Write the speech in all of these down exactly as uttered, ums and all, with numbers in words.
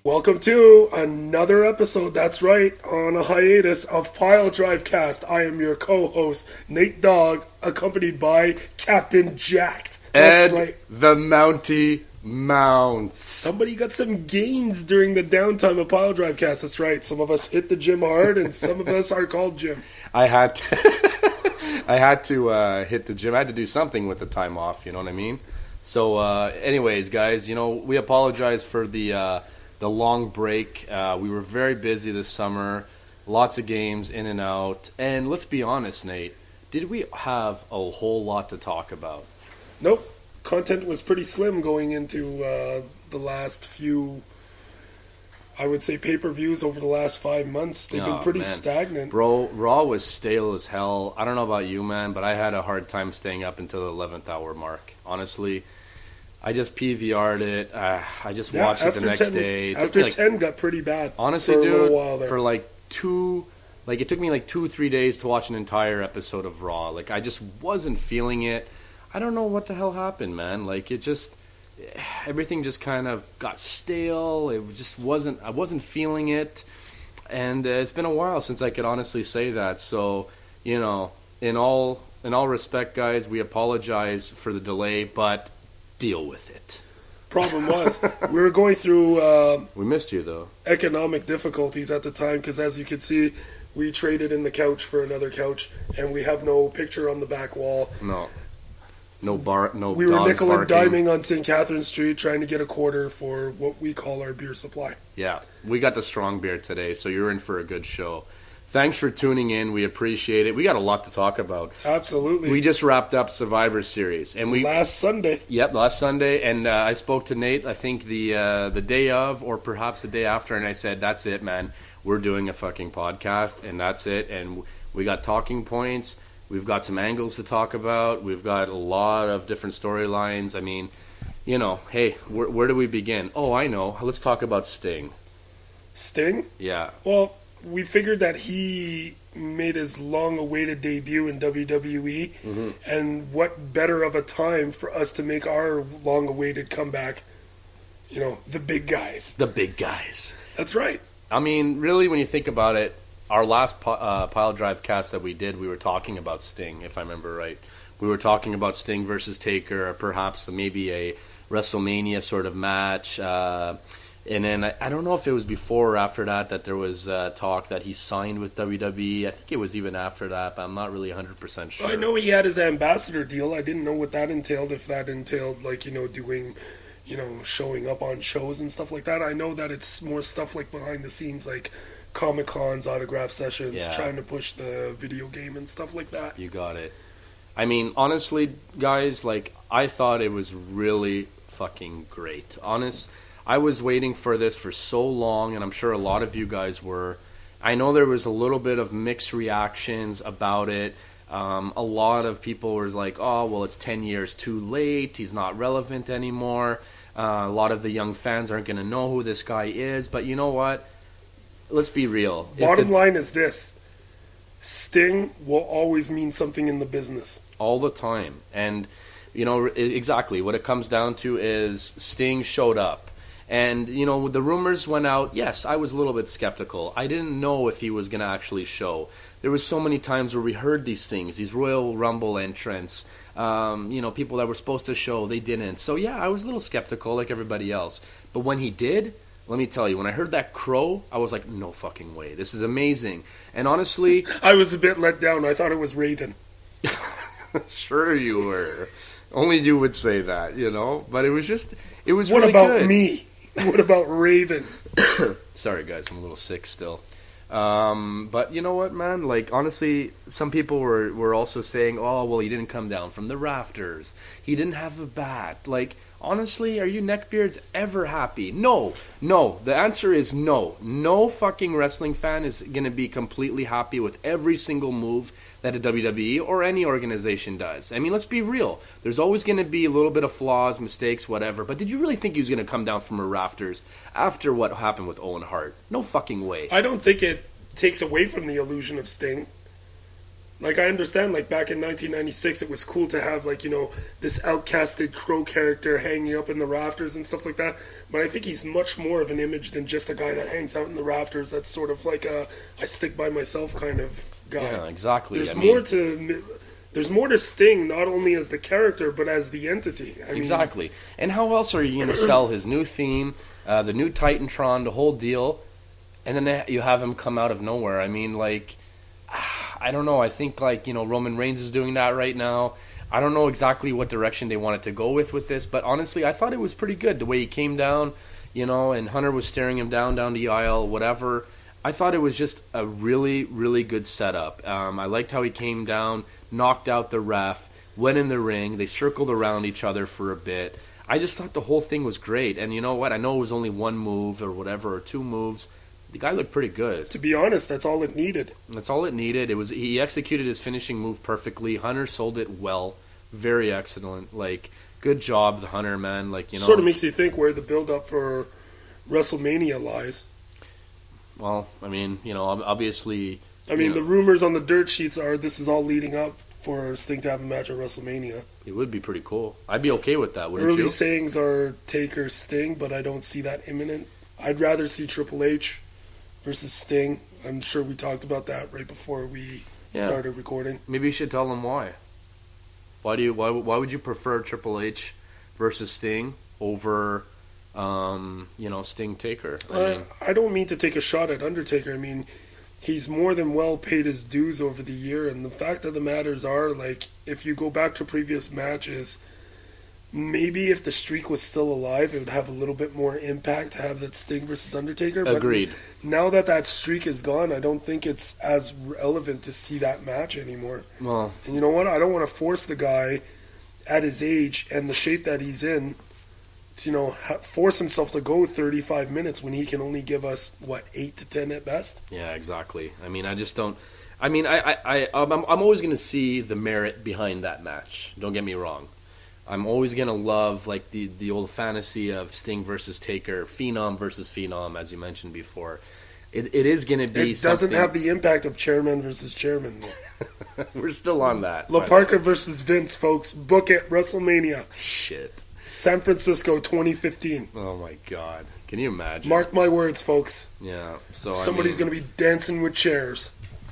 Welcome to another episode, that's right, on a hiatus of Pile Drive Cast. I am your co-host, Nate Dogg, accompanied by Captain Jacked. That's Ed right. the Mountie Mounts. Somebody got some gains during the downtime of Pile Drive Cast. That's right. Some of us hit the gym hard, and some of us are called Jim. I had to, I had to uh, hit the gym. I had to do something with the time off, you know what I mean? So uh, anyways, guys, you know, we apologize for the... Uh, The long break. Uh, we were very busy this summer. Lots of games in and out. And let's be honest, Nate, did we have a whole lot to talk about? Nope. Content was pretty slim going into uh, the last few, I would say, pay-per-views over the last five months. They've Oh, been pretty man. stagnant. Bro, Raw was stale as hell. I don't know about you, man, but I had a hard time staying up until the eleventh hour mark. Honestly, I just P V R'd it. Uh, I just Yeah, watched it the next ten, day. It took after me like, ten got pretty bad. honestly, for a dude, little while there. for like two, like it took me like two, three days to watch an entire episode of Raw. Like I just wasn't feeling it. I don't know what the hell happened, man. Like it just, everything just kind of got stale. It just wasn't. I wasn't feeling it, and uh, it's been a while since I could honestly say that. So you know, in all in all respect, guys, we apologize for the delay, but deal with it. Problem was, we were going through uh, We missed you though. economic difficulties at the time because, as you can see, we traded in the couch for another couch, and we have no picture on the back wall. No, no bar, no. We were dogs nickel and barking. diming on Saint Catherine Street trying to get a quarter for what we call our beer supply. Yeah, we got the strong beer today, so you're in for a good show. Thanks for tuning in. We appreciate it. We got a lot to talk about. Absolutely. We just wrapped up Survivor Series, and we last Sunday. Yep, last Sunday, and uh, I spoke to Nate. I think the uh, the day of, or perhaps the day after, and I said, "That's it, man. We're doing a fucking podcast, and that's it." And we got talking points. We've got some angles to talk about. We've got a lot of different storylines. I mean, you know, hey, where, where do we begin? Oh, I know. Let's talk about Sting. Sting? Yeah. Well, we figured that he made his long-awaited debut in W W E, Mm-hmm. and what better of a time for us to make our long-awaited comeback, you know, the big guys. The big guys. That's right. I mean, really, when you think about it, our last pi- uh, Pile Drive cast that we did, we were talking about Sting, if I remember right. We were talking about Sting versus Taker, or perhaps maybe a WrestleMania sort of match. Uh, and then I, I don't know if it was before or after that that there was uh, talk that he signed with W W E. I think it was even after that, but I'm not really one hundred percent sure. I know he had his ambassador deal. I didn't know what that entailed, if that entailed, like, you know, doing, you know, showing up on shows and stuff like that. I know that it's more stuff like behind the scenes, like Comic-Cons, autograph sessions, Yeah. trying to push the video game and stuff like that. You got it. I mean, honestly, guys, like, I thought it was really fucking great. Honest, I was waiting for this for so long, and I'm sure a lot of you guys were. I know there was a little bit of mixed reactions about it. Um, a lot of people were like, oh, well, it's ten years too late. He's not relevant anymore. Uh, a lot of the young fans aren't going to know who this guy is. But you know what? Let's be real. If Bottom the- line is this. Sting will always mean something in the business. all the time. And, you know, exactly what it comes down to is Sting showed up. And, you know, the rumors went out. Yes, I was a little bit skeptical. I didn't know if he was going to actually show. There was so many times where we heard these things, these Royal Rumble entrants, um, you know, people that were supposed to show, they didn't. So, yeah, I was a little skeptical like everybody else. But when he did, let me tell you, when I heard that crow, I was like, no fucking way. This is amazing. And honestly... I was a bit let down. I thought it was Raven. Sure you were. Only you would say that, you know? But it was just, it was What really about good. me? What about Raven? Sorry, guys, I'm a little sick still. Um, but you know what, man? Like, honestly, some people were, were also saying, oh, well, he didn't come down from the rafters. He didn't have a bat. Like, honestly, are you neckbeards ever happy? No. No. The answer is no. No fucking wrestling fan is going to be completely happy with every single move that a W W E or any organization does. I mean, let's be real. There's always going to be a little bit of flaws, mistakes, whatever. But did you really think he was going to come down from the rafters after what happened with Owen Hart? No fucking way. I don't think it takes away from the illusion of Sting. Like, I understand, like, back in nineteen ninety-six, it was cool to have, like, you know, this outcasted Crow character hanging up in the rafters and stuff like that. But I think he's much more of an image than just a guy that hangs out in the rafters. That's sort of like a I stick by myself kind of guy. Yeah, exactly. There's I more mean, to there's more to Sting, not only as the character, but as the entity. I exactly. Mean, and how else are you going to sell his new theme, uh, the new Titantron, the whole deal, and then you have him come out of nowhere? I mean, like... I don't know. I think, like, you know, Roman Reigns is doing that right now. I don't know exactly what direction they wanted to go with with this, but honestly, I thought it was pretty good. The way he came down, you know, and Hunter was staring him down, down the aisle, whatever. I thought it was just a really, really good setup. Um, I liked how he came down, knocked out the ref, went in the ring. They circled around each other for a bit. I just thought the whole thing was great. And you know what? I know it was only one move or whatever, or two moves. The guy looked pretty good. To be honest, that's all it needed. That's all it needed. It was he executed his finishing move perfectly. Hunter sold it well, very excellent. Like, good job, the Hunter, man. Like, you know, sort of makes you think where the build up for WrestleMania lies. Well, I mean, you know, obviously. I mean, know, the rumors on the dirt sheets are this is all leading up for Sting to have a match at WrestleMania. It would be pretty cool. I'd be okay with that. Wouldn't Early you? sayings are Taker Sting, but I don't see that imminent. I'd rather see Triple H versus Sting. I'm sure we talked about that right before we yeah. started recording. Maybe you should tell them why. Why do you? Why? Why would you prefer Triple H versus Sting over, um, you know, Sting Taker? I uh, mean, I don't mean to take a shot at Undertaker. I mean, he's more than well paid his dues over the year, and the fact of the matters are, like, if you go back to previous matches, maybe if the streak was still alive, it would have a little bit more impact to have that Sting versus Undertaker. But agreed. Now that that streak is gone, I don't think it's as relevant to see that match anymore. Well, and you know what? I don't want to force the guy at his age and the shape that he's in to, you know, ha- force himself to go thirty-five minutes when he can only give us, what, eight to ten at best? Yeah, exactly. I mean, I just don't... I mean, I, I, I, I'm, I'm always going to see the merit behind that match. Don't get me wrong. I'm always going to love, like, the, the old fantasy of Sting versus Taker, Phenom versus Phenom, as you mentioned before. It, it is going to be It something... doesn't have the impact of chairman versus chairman. We're still on that. La Parka versus Vince, folks. Book it, WrestleMania. Shit. San Francisco twenty fifteen. Oh, my God. Can you imagine? Mark my words, folks. Yeah. So Somebody's I mean... going to be dancing with chairs.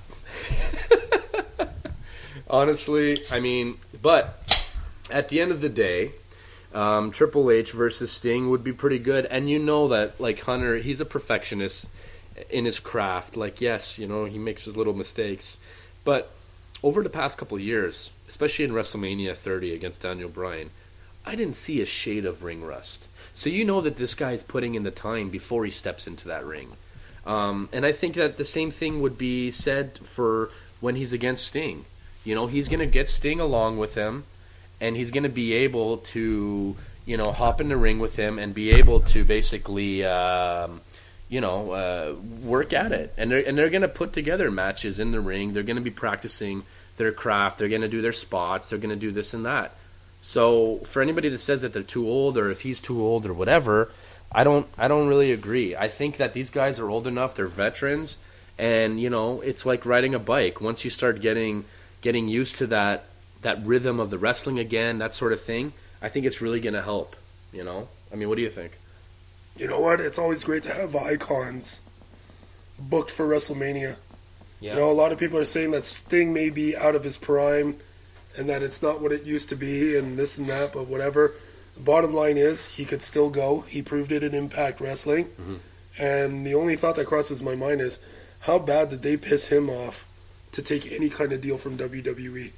Honestly, I mean, but... At the end of the day, um, Triple H versus Sting would be pretty good. And you know that, like, Hunter, he's a perfectionist in his craft. Like, yes, you know, he makes his little mistakes. But over the past couple of years, especially in WrestleMania thirty against Daniel Bryan, I didn't see a shade of ring rust. So you know that this guy's putting in the time before he steps into that ring. Um, and I think that the same thing would be said for when he's against Sting. You know, he's going to get Sting along with him. And he's going to be able to, you know, hop in the ring with him and be able to basically, um, you know, uh, work at it. And they're, and they're going to put together matches in the ring. They're going to be practicing their craft. They're going to do their spots. They're going to do this and that. So for anybody that says that they're too old or if he's too old or whatever, I don't I don't really agree. I think that these guys are old enough. They're veterans. And, you know, it's like riding a bike. Once you start getting getting used to that, that rhythm of the wrestling again, that sort of thing, I think it's really going to help, you know? I mean, what do you think? You know what? It's always great to have icons booked for WrestleMania. Yeah. You know, a lot of people are saying that Sting may be out of his prime and that it's not what it used to be and this and that, but whatever. The bottom line is he could still go. He proved it in Impact Wrestling. Mm-hmm. And the only thought that crosses my mind is, how bad did they piss him off to take any kind of deal from W W E?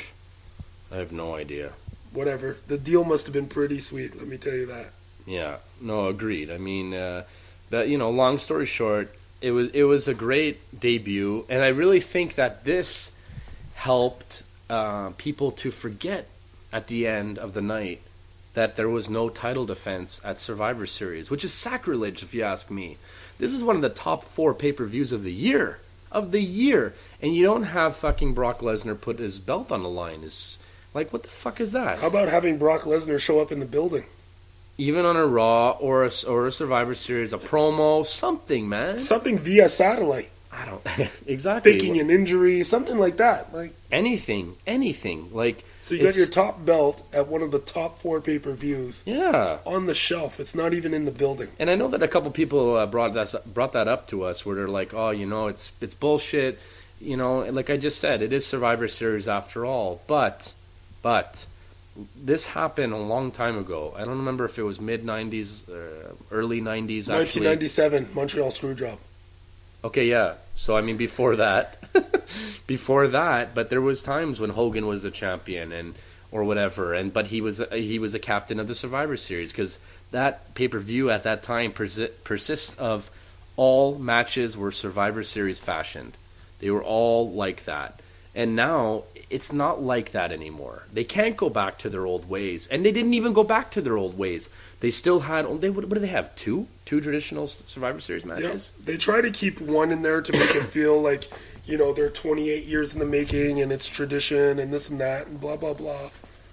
I have no idea. Whatever. The deal must have been pretty sweet, let me tell you that. Yeah. No, agreed. I mean, uh, but, you know, long story short, it was it was a great debut, and I really think that this helped uh, people to forget at the end of the night that there was no title defense at Survivor Series, which is sacrilege if you ask me. This is one of the top four pay-per-views of the year. Of the year. And you don't have fucking Brock Lesnar put his belt on the line. Is Like, what the fuck is that? How about having Brock Lesnar show up in the building? Even on a Raw or a, or a Survivor Series, a promo, something, man. Something via satellite. I don't exactly faking an injury, something like that. Like anything, anything. Like so, you got your top belt at one of the top four pay per views. Yeah, on the shelf. It's not even in the building. And I know that a couple people uh, brought that brought that up to us, where they're like, "Oh, you know, it's it's bullshit." You know, like I just said, it is Survivor Series after all. But, but this happened a long time ago. I don't remember if it was mid nineties, uh, early nineties. nineteen ninety-seven, Montreal Screwjob. Okay, yeah. So I mean, before that, before that, but there was times when Hogan was the champion and or whatever, and but he was he was a captain of the Survivor Series because that pay per view at that time persi- persists of all matches were Survivor Series fashioned. They were all like that, and now it's not like that anymore. They can't go back to their old ways, and they didn't even go back to their old ways. They still had they what, what do they have two two traditional Survivor Series matches? Yep. They try to keep one in there to make it feel like, you know, they're twenty-eight years in the making and it's tradition and this and that and blah blah blah.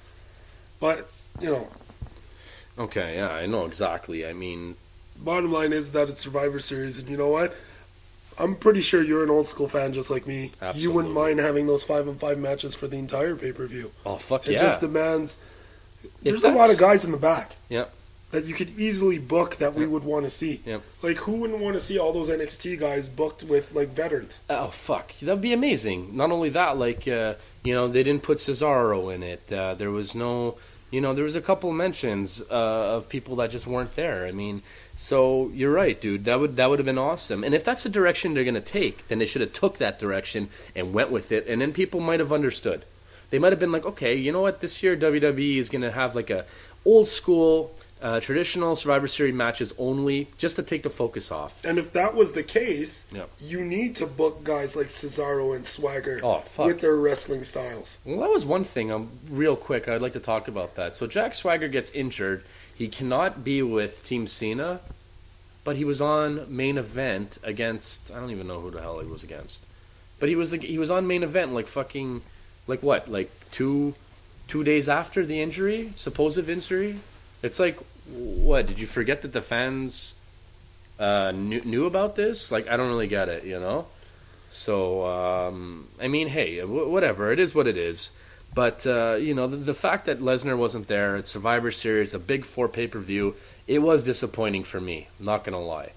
But you know, okay, yeah, I know exactly. I mean, bottom line is that it's Survivor Series, and you know what? I'm pretty sure you're an old school fan just like me. Absolutely. You wouldn't mind having those five and five matches for the entire pay per view. Oh fuck it yeah! It just demands. There's If a lot of guys in the back. Yep. That you could easily book that we would want to see. Yep. Like who wouldn't want to see all those N X T guys booked with like veterans? Oh fuck, that'd be amazing. Not only that, like uh, you know, they didn't put Cesaro in it. Uh, there was no, you know, there was a couple mentions uh, of people that just weren't there. I mean, so you're right, dude. That would that would have been awesome. And if that's the direction they're gonna take, then they should have took that direction and went with it. And then people might have understood. They might have been like, okay, you know what? This year W W E is gonna have like a old school. Uh, traditional Survivor Series matches only, just to take the focus off. And if that was the case, yep. you need to book guys like Cesaro and Swagger oh, fuck. with their wrestling styles. Well, that was one thing. Um, real quick, I'd like to talk about that. So Jack Swagger gets injured. He cannot be with Team Cena, but he was on main event against. I don't even know who the hell he was against. But he was he was on main event like fucking, like what, like two, two days after the injury, supposed injury. It's like, what, did you forget that the fans uh, knew, knew about this? Like, I don't really get it, you know? So, um, I mean, hey, w- whatever. It is what it is. But, uh, you know, the, the fact that Lesnar wasn't there at Survivor Series, a big four pay-per-view, it was disappointing for me. I'm not going to lie.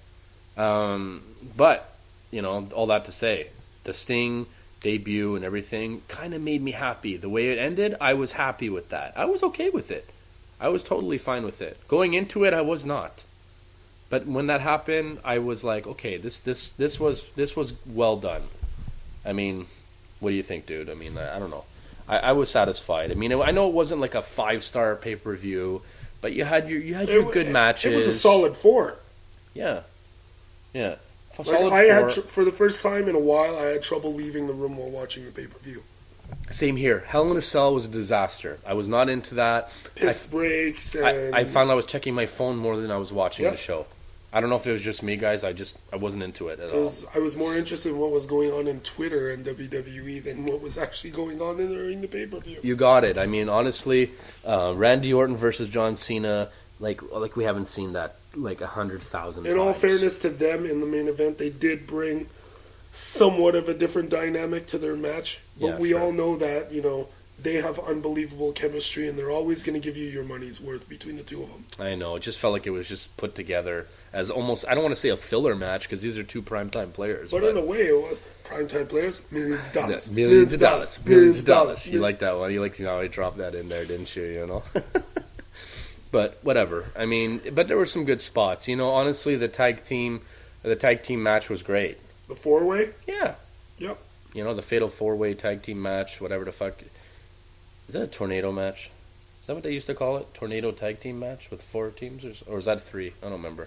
Um, but, you know, all that to say, the Sting debut and everything kind of made me happy. The way it ended, I was happy with that. I was okay with it. I was totally fine with it. Going into it, I was not. But when that happened, I was like, okay, this this this was this was well done. I mean, what do you think, dude? I mean, I, I don't know. I, I was satisfied. I mean, it, I know it wasn't like a five star pay per view, but you had your you had your it, good matches. It was a solid four. Yeah, yeah. Like solid I four. had tr- for the first time in a while, I had trouble leaving the room while watching the pay per view. Same here. Hell in a Cell was a disaster. I was not into that. Piss I, breaks. And... I, I found I was checking my phone more than I was watching yep. the show. I don't know if it was just me, guys. I just I wasn't into it at I was, all. I was more interested in what was going on in Twitter and W W E than what was actually going on in during the pay per view. You got it. I mean, honestly, uh, Randy Orton versus John Cena, like like we haven't seen that like a hundred thousand. In times. all fairness to them, in the main event, they did bring somewhat of a different dynamic to their match. But yeah, we sure. all know that, you know, they have unbelievable chemistry, and they're always going to give you your money's worth between the two of them. I know. It just felt like it was just put together as almost, I don't want to say a filler match, because these are two primetime players. But, but in a way, it was primetime players, millions of dollars. Yeah, millions of dollars. Millions of dollars. You yeah. like that one. You liked how I dropped that in there, didn't you? You know? But whatever. I mean, but there were some good spots. You know, honestly, the tag team, the tag team match was great. The four-way? Yeah. Yep. You know, the fatal four-way tag team match, whatever the fuck. Is that a tornado match? Is that what they used to call it? Tornado tag team match with four teams? Or, or is that three? I don't remember.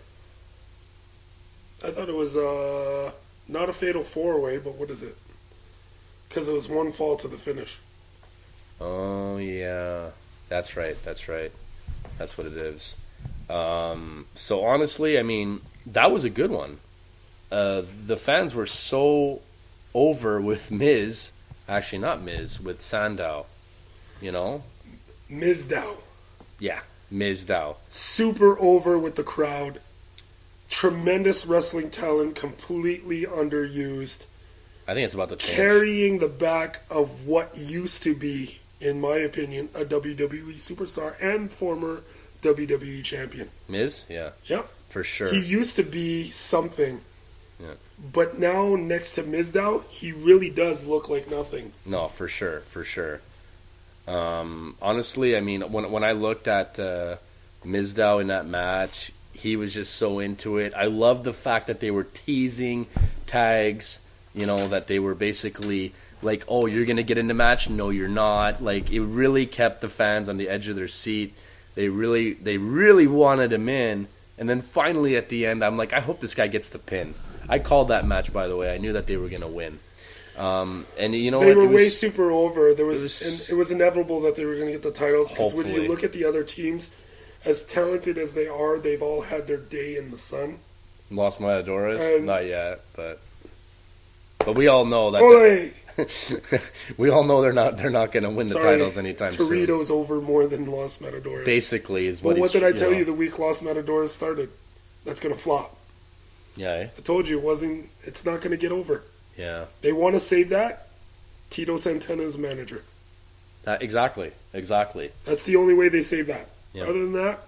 I thought it was uh, not a fatal four-way, but what is it? Because it was one fall to the finish. Oh, yeah. That's right. That's right. That's what it is. Um, so, honestly, I mean, that was a good one. Uh, the fans were so over with Miz. Actually, not Miz, with Sandow. You know? Mizdow. Yeah, Mizdow. Super over with the crowd. tremendous wrestling talent, completely underused, I think it's about to change. carrying the back of what used to be, in my opinion, a W W E superstar and former W W E champion. Miz? Yeah. Yep. For sure. He used to be something. Yeah. But now, next to Mizdow, he really does look like nothing. No, for sure, for sure. Um, honestly, I mean, when when I looked at uh, Mizdow in that match, he was just so into it. I love the fact that they were teasing tags, you know, that they were basically like, oh, you're going to get in the match? No, you're not. Like, it really kept the fans on the edge of their seat. They really, they really wanted him in. And then finally at the end, I'm like, I hope this guy gets the pin. I called that match, by the way. I knew that they were going to win. Um, and you know they what? were It was, way super over. There was, it was- and it was inevitable that they were going to get the titles because when Hopefully. you look at the other teams, as talented as they are, they've all had their day in the sun. Los Matadores? And- Not yet, but but we all know that Ole! we all know they're not they're not going to win the Sorry, titles anytime soon. Torito's over more than Los Matadores. Basically, is Well, what. what he's, did I tell know. you the week Los Matadores started? That's going to flop. Yeah, eh? I told you it wasn't. It's not going to get over. yeah. They want to save that. Tito Santana's manager. That, exactly, exactly. That's the only way they save that. Yeah. Other than that,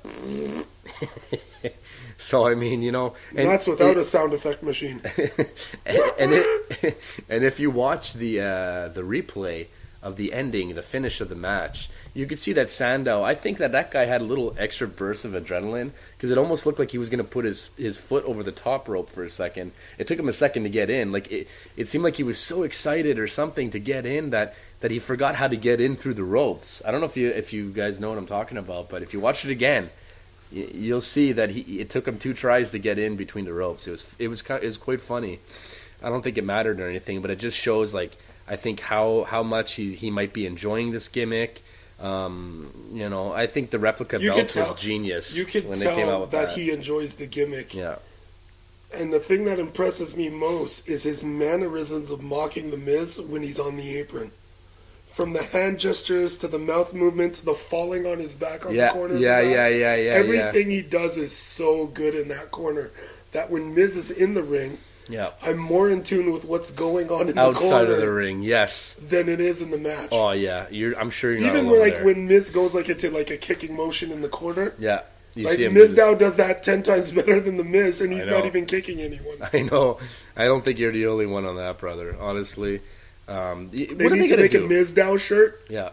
So I mean, you know, and that's without it- a sound effect machine. and, and it, and if you watch the uh, the replay of the ending, the finish of the match, you could see that Sandow. I think that that guy had a little extra burst of adrenaline because it almost looked like he was going to put his his foot over the top rope for a second. It took him a second to get in. Like it, it seemed like he was so excited or something to get in that. that he forgot how to get in through the ropes. I don't know if you if you guys know what I'm talking about, but if you watch it again, y- you'll see that he it took him two tries to get in between the ropes. It was it was kind it was quite funny. I don't think it mattered or anything, but it just shows like I think how how much he he might be enjoying this gimmick. Um, you know, I think the replica You belt could tell- was genius You can when they came out tell with that, that. he enjoys the gimmick. yeah, And the thing that impresses me most is his mannerisms of mocking the Miz when he's on the apron. From the hand gestures to the mouth movement to the falling on his back on yeah, the corner. of yeah, the mat. yeah, yeah, yeah, Everything he does is so good in that corner that when Miz is in the ring, yeah. I'm more in tune with what's going on in the Outside corner of the ring, yes. than it is in the match. Oh yeah, you're. I'm sure you're not Even alone when, like there. when Miz goes like into like a kicking motion in the corner, yeah, you like see him do Miz this- now does that ten times better than the Miz, and he's I not know. even kicking anyone. I know. I don't think you're the only one on that, brother. Honestly, um, y- They what are need they to gonna make do? a Miz Dow shirt, Yeah,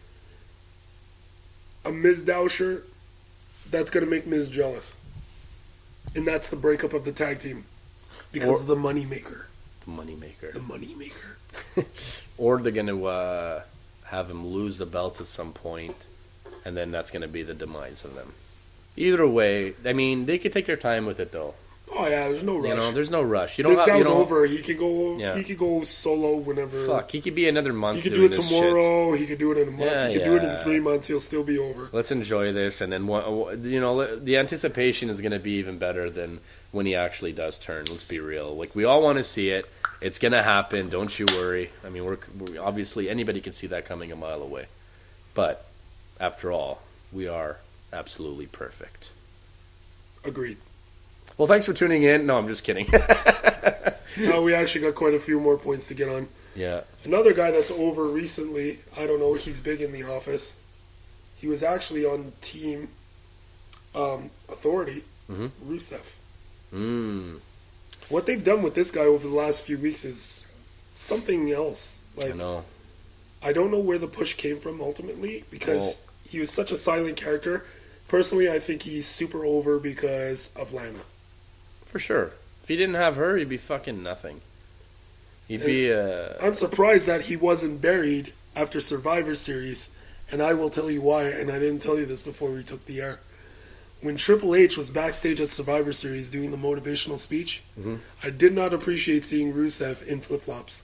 a Miz Dow shirt that's going to make Miz jealous, and that's the breakup of the tag team because Or- of the money maker. the moneymaker. The money maker. Or they're gonna uh, have him lose the belt at some point, and then that's gonna be the demise of them. Either way, I mean, they could take their time with it though. Oh yeah, there's no rush. You know, there's no rush. You don't. Miz Have, you Dow's don't over. He could go. Yeah. He could go solo whenever. Fuck, he could be another month. He could do doing it this tomorrow. He could do it in a month. Yeah, he could do it in yeah. three months. He'll still be over. Shit. Let's enjoy this, and then one- you know, the anticipation is gonna be even better than when he actually does turn. Let's be real. Like we all want to see it. It's gonna happen. Don't you worry. I mean, we're, we're obviously anybody can see that coming a mile away. But after all, we are absolutely perfect. Agreed. Well, thanks for tuning in. No, I'm just kidding. Now we actually got quite a few more points to get on. yeah. Another guy that's over recently. I don't know. He's big in the office. He was actually on Team um, Authority. Mhm. Rusev. Mm, What they've done with this guy over the last few weeks is something else. I Like know. I don't know where the push came from ultimately because Well- he was such a silent character. Personally, I think he's super over because of Lana. For sure. If he didn't have her, he'd be fucking nothing. He'd be, uh... I'm surprised that he wasn't buried after Survivor Series, and I will tell you why, and I didn't tell you this before we took the air. When Triple H was backstage at Survivor Series doing the motivational speech, Mhm. I did not appreciate seeing Rusev in flip-flops.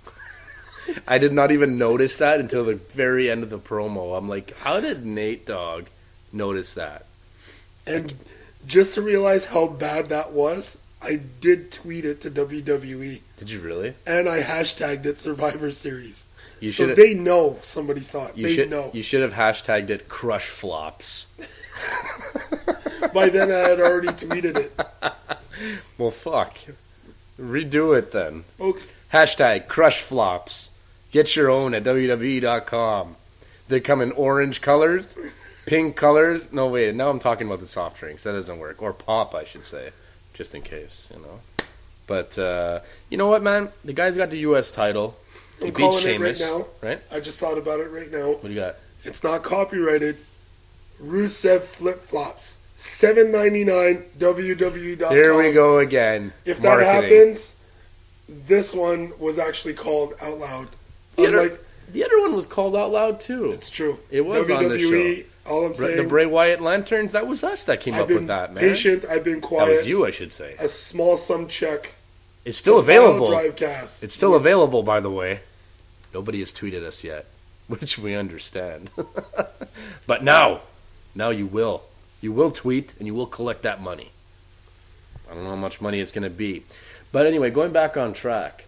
I did not even notice that until the very end of the promo. I'm like, how did Nate Dogg notice that? And just to realize how bad that was, I did tweet it to W W E, Did you really? and I hashtagged it Survivor Series. You so should. they know somebody saw it. You they should. know. You should have hashtagged it Crush Flops. By then I had already tweeted it. Well, fuck. Redo it then. Folks, Hashtag crush flops. Get your own at W W E dot com. They come in orange colors, pink colors. No, wait. Now I'm talking about the soft drinks. That doesn't work. Or pop, I should say. Just in case, you know. But, uh, you know what, man? The guy's got the U S title. He I'm beat calling Sheamus, it right now. right? I just thought about it right now. What do you got? It's not copyrighted. Rusev Flip Flops. seven ninety-nine W W E dot com. Here we go again. If that Marketing. happens, this one was actually called out loud. The other, Unlike, the other one was called out loud, too. it's true. It was on the W W E, all I'm Bra- saying, the Bray Wyatt Lanterns, that was us that came I've up been with that, man. patient, I've been That quiet. was you, I should say. A small sum check. It's still to Final available. Drive Cast. It's still available, by the way. Nobody has tweeted us yet, which we understand. But now, now you will. You will tweet, and you will collect that money. I don't know how much money it's going to be. But anyway, going back on track,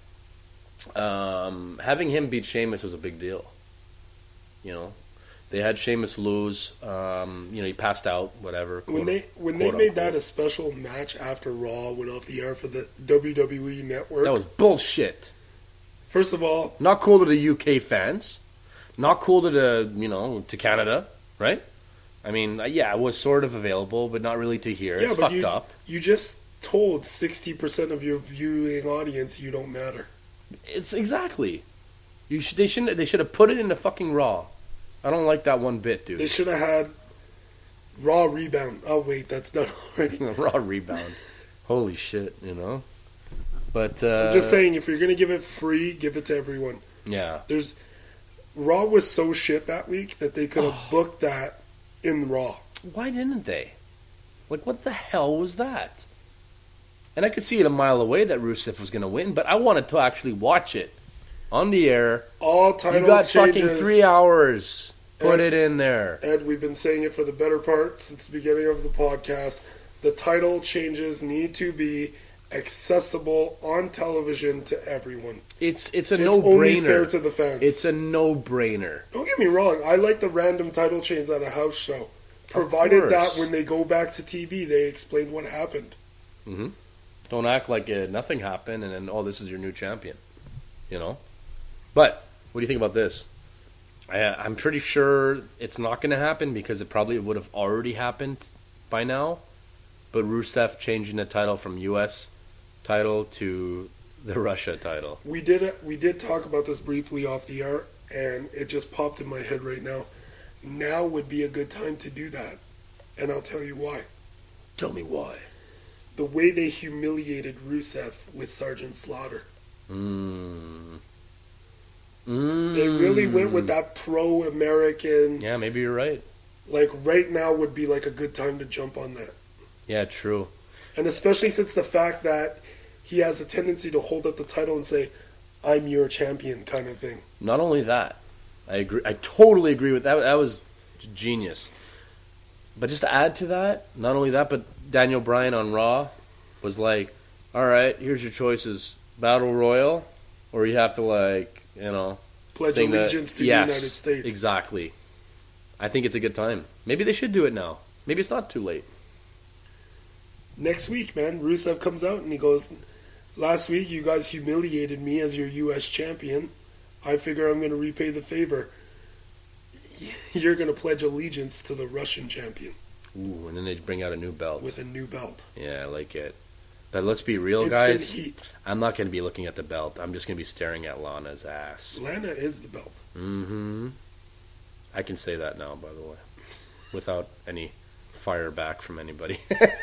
um, having him beat Sheamus was a big deal. You know, they had Sheamus lose. Um, you know, he passed out, whatever. When quote- they when they quote made unquote. that a special match after Raw went off the air for the W W E Network, That was bullshit. first of all, Not cool to the U K fans. Not cool to the, you know, to Canada, right? I mean, uh, yeah, it was sort of available, but not really to here. yeah, It's but fucked you, up. you just told sixty percent of your viewing audience you don't matter. It's exactly. You should. They shouldn't. They should have put it in the fucking Raw. I don't like that one bit, dude. They should have had Raw Rebound. Oh wait, that's done already. Raw rebound. Holy shit, you know. But uh, I'm just saying, if you're gonna give it free, give it to everyone. Yeah. There's Raw was so shit that week that they could have Oh. booked that in Raw. Why didn't they? Like, what the hell was that? And I could see it a mile away that Rusev was going to win, but I wanted to actually watch it on the air. All title You got changes. fucking three hours. Put And- it in there. Ed, we've been saying it for the better part since the beginning of the podcast. The title changes need to be accessible on television to everyone. It's it's a It's no only fair brainer. to the fans. It's a no brainer. Don't get me wrong. I like the random title change at a house show, provided that course. when they go back to T V, they explain what happened. hmm Don't act like uh, nothing happened and then, oh, this is your new champion. You know? But, what do you think about this? I, I'm pretty sure it's not going to happen because it probably would have already happened by now. But Rusev changing the title from U S title to the Russia title. We did we did talk about this briefly off the air, and it just popped in my head right now. Now would be a good time to do that, and I'll tell you why. Tell me why. The way they humiliated Rusev with Sergeant Slaughter. Mm. Mm. They really went with that pro-American. Yeah, maybe you're right. Like, right now would be like a good time to jump on that. Yeah, true. And especially since the fact that he has a tendency to hold up the title and say, I'm your champion, kind of thing. Not only that, I agree. I totally agree with that. That was genius. But just to add to that, not only that, but Daniel Bryan on Raw was like, all right, here's your choices. Battle Royal, or you have to, like, you know... Pledge sing the- allegiance to yes, the United States. Exactly. I think it's a good time. Maybe they should do it now. Maybe it's not too late. Next week, man, Rusev comes out and he goes, last week you guys humiliated me as your U S champion. I figure I'm going to repay the favor. You're going to pledge allegiance to the Russian champion Ooh, and then they bring out a new belt. with a new belt. Yeah, I like it. But let's be real, Instant guys. heat. I'm not going to be looking at the belt. I'm just going to be staring at Lana's ass. Lana is the belt. Mm-hmm. I can say that now, by the way, without any fire back from anybody.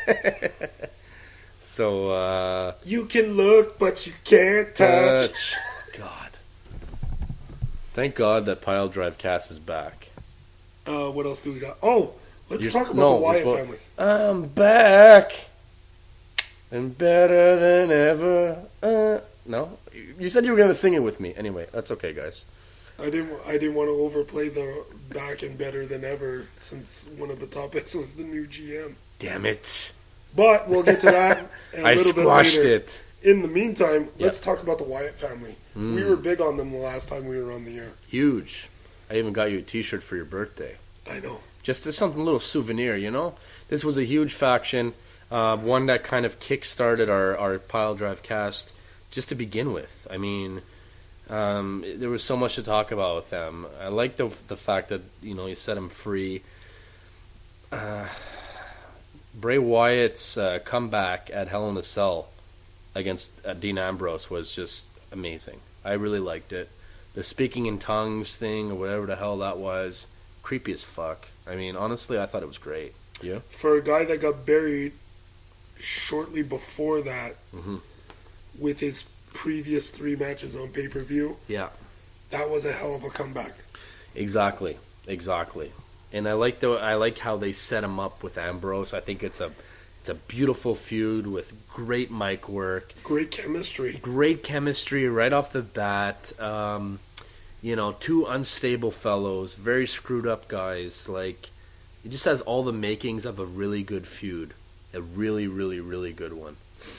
So, uh... You can look, but you can't touch. touch. God. Thank God that Pile Drive Cast is back. Uh, what else do we got? Oh, let's You're- talk about no, the Wyatt let's- family. I'm back. And better than ever. Uh, no? You said you were going to sing it with me. Anyway, that's okay, guys. I didn't. I didn't want to overplay the back and better than ever, since one of the topics was the new G M. Damn it. But we'll get to that a I little bit squashed later. it. In the meantime, Yeah. let's talk about the Wyatt family. Mm. We were big on them the last time we were on the air. Huge. I even got you a t-shirt for your birthday. I know. Just as something, a little souvenir, you know? This was a huge faction. Uh, one that kind of kick-started our, our Pile Drive cast just to begin with. I mean, um, there was so much to talk about with them. I like the the fact that, you know, you set him free. Uh, Bray Wyatt's uh, comeback at Hell in a Cell against uh, Dean Ambrose was just amazing. I really liked it. The speaking in tongues thing, or whatever the hell that was, creepy as fuck. I mean, honestly, I thought it was great. Yeah. For a guy that got buried shortly before that, Mm-hmm. with his previous three matches on pay-per-view, Yeah. that was a hell of a comeback. Exactly. Exactly. And I like the I like how they set him up with Ambrose. I think it's a it's a beautiful feud with great mic work, Great chemistry. great chemistry right off the bat. Um, you know, two unstable fellows, very screwed up guys. Like, it just has all the makings of a really good feud, a really, really, really good one.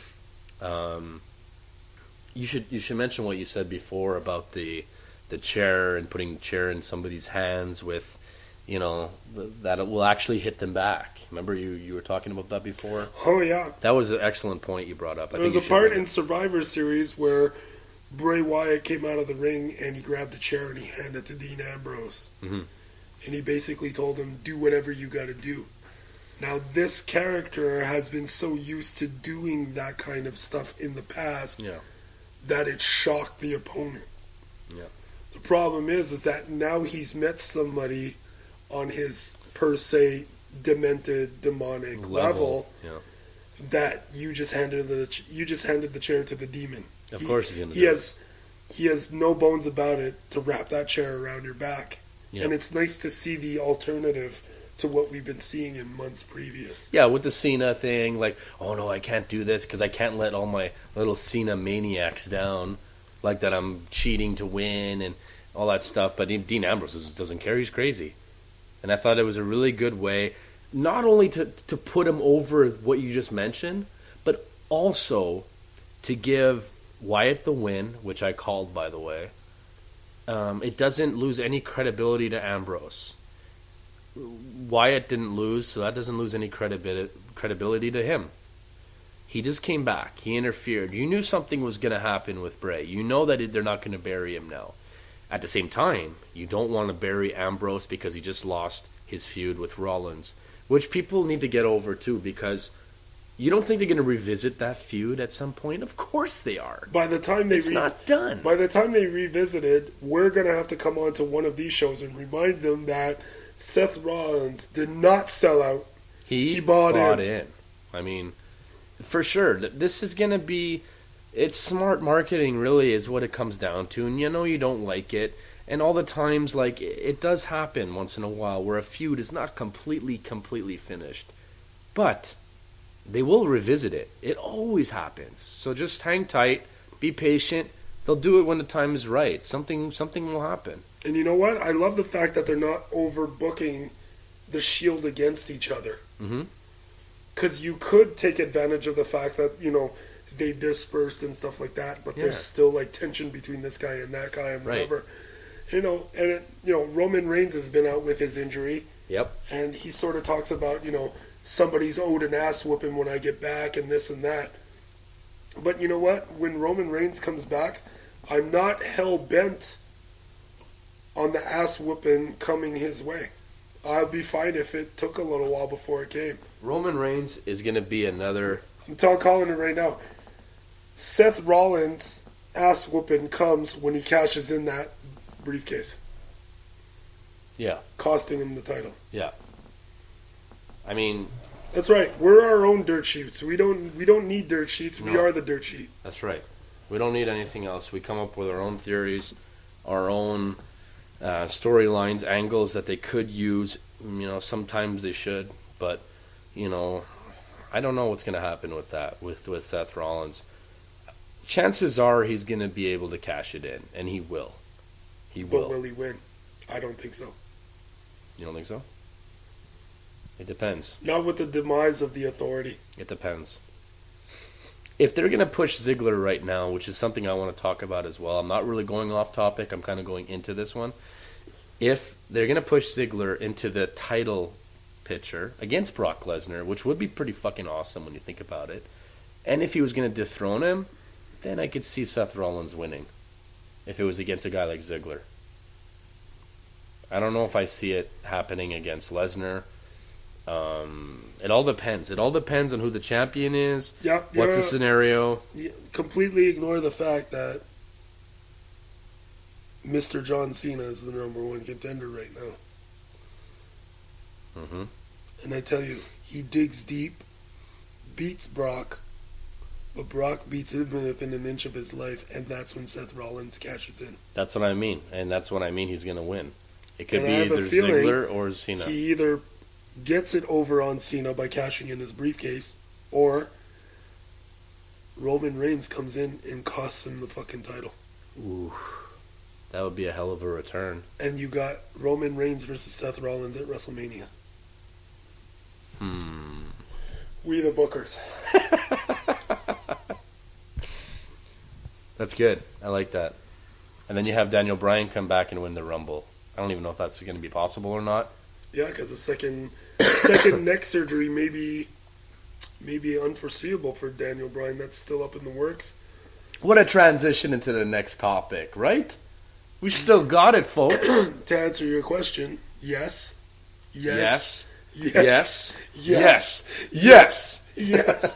Um, you should you should mention what you said before about the the chair and putting the chair in somebody's hands with, you know, th- that it will actually hit them back. Remember you, you were talking about that before? Oh, yeah. That was an excellent point you brought up. I There was think a you should part bring in Survivor Series where Bray Wyatt came out of the ring and he grabbed a chair and he handed it to Dean Ambrose. Mhm. And he basically told him, do whatever you got to do. Now, this character has been so used to doing that kind of stuff in the past Yeah. that it shocked the opponent. Yeah. The problem is, is that now he's met somebody on his, per se, demented, demonic level, Level, yeah. that you just handed the you just handed the chair to the demon. Of He- course he's gonna he do it. has he has no bones about it to wrap that chair around your back. Yeah. And it's nice to see the alternative to what we've been seeing in months previous. Yeah, with the Cena thing, like, oh no, I can't do this because I can't let all my little Cena maniacs down, like that I'm cheating to win and all that stuff. But Dean Ambrose just doesn't care; he's crazy. And I thought it was a really good way, not only to to put him over what you just mentioned, but also to give Wyatt the win, which I called, by the way. Um, it doesn't lose any credibility to Ambrose. Wyatt didn't lose, so that doesn't lose any credibility credibility to him. He just came back. He interfered. You knew something was going to happen with Bray. You know that it, they're not going to bury him now. At the same time, you don't want to bury Ambrose because he just lost his feud with Rollins, which people need to get over too, because you don't think they're going to revisit that feud at some point? Of course they are. By the time they It's re- not done. By the time they revisit it, we're gonna have to come on to one of these shows and remind them that Seth Rollins did not sell out. He, He bought bought in. in. I mean, for sure. th- This is going to be... It's smart marketing, really, is what it comes down to. And you know you don't like it. And all the times, like, it it does happen once in a while where a feud is not completely, completely finished. But they will revisit it. It always happens. So just hang tight. Be patient. They'll do it when the time is right. Something, something will happen. And you know what? I love the fact that they're not overbooking the Shield against each other. Mm-hmm. Because you could take advantage of the fact that, you know, they dispersed and stuff like that, but Yeah. there's still, like, tension between this guy and that guy and Right. whatever. You know, and, it, you know, Roman Reigns has been out with his injury, Yep. and he sort of talks about, you know, somebody's owed an ass whooping when I get back and this and that. But you know what? When Roman Reigns comes back, I'm not hell-bent on the ass whooping coming his way. I'll be fine if it took a little while before it came. Roman Reigns is going to be another... I'm telling calling it right now. Seth Rollins' ass whooping comes when he cashes in that briefcase, Yeah. costing him the title. Yeah. I mean, That's right. We're our own dirt sheets. We don't we don't need dirt sheets. We No. are the dirt sheet. that's right. We don't need anything else. We come up with our own theories, our own uh, storylines, angles that they could use. You know, sometimes they should, but you know, I don't know what's going to happen with that with with Seth Rollins. Chances are he's going to be able to cash it in, and he will. He will. But will he win? I don't think so. You don't think so? It depends. Not with the demise of the Authority. It depends. If they're going to push Ziggler right now, which is something I want to talk about as well, I'm not really going off topic, I'm kind of going into this one. If they're going to push Ziggler into the title picture against Brock Lesnar, which would be pretty fucking awesome when you think about it. And if he was going to dethrone him, then I could see Seth Rollins winning. If it was against a guy like Ziggler. I don't know if I see it happening against Lesnar. Um, it all depends. It all depends on who the champion is. Yep, what's the scenario? You completely ignore the fact that Mister John Cena is the number one contender right now. Mm-hmm. And I tell you, he digs deep, beats Brock, but Brock beats him within an inch of his life, and that's when Seth Rollins cashes in. That's what I mean, and that's what I mean he's going to win. It could And be I have a either feeling Ziggler or Cena. He either gets it over on Cena by cashing in his briefcase, or Roman Reigns comes in and costs him the fucking title. Ooh, that would be a hell of a return. And you got Roman Reigns versus Seth Rollins at WrestleMania. Hmm. We the bookers. That's good. I like that. And then you have Daniel Bryan come back and win the Rumble. I don't even know if that's going to be possible or not. Yeah, because the second second neck surgery may be, may be unforeseeable for Daniel Bryan. That's still up in the works. What a transition into the next topic, right? We still got it, folks. To answer your question, yes. Yes. Yes. Yes. Yes. Yes. Yes.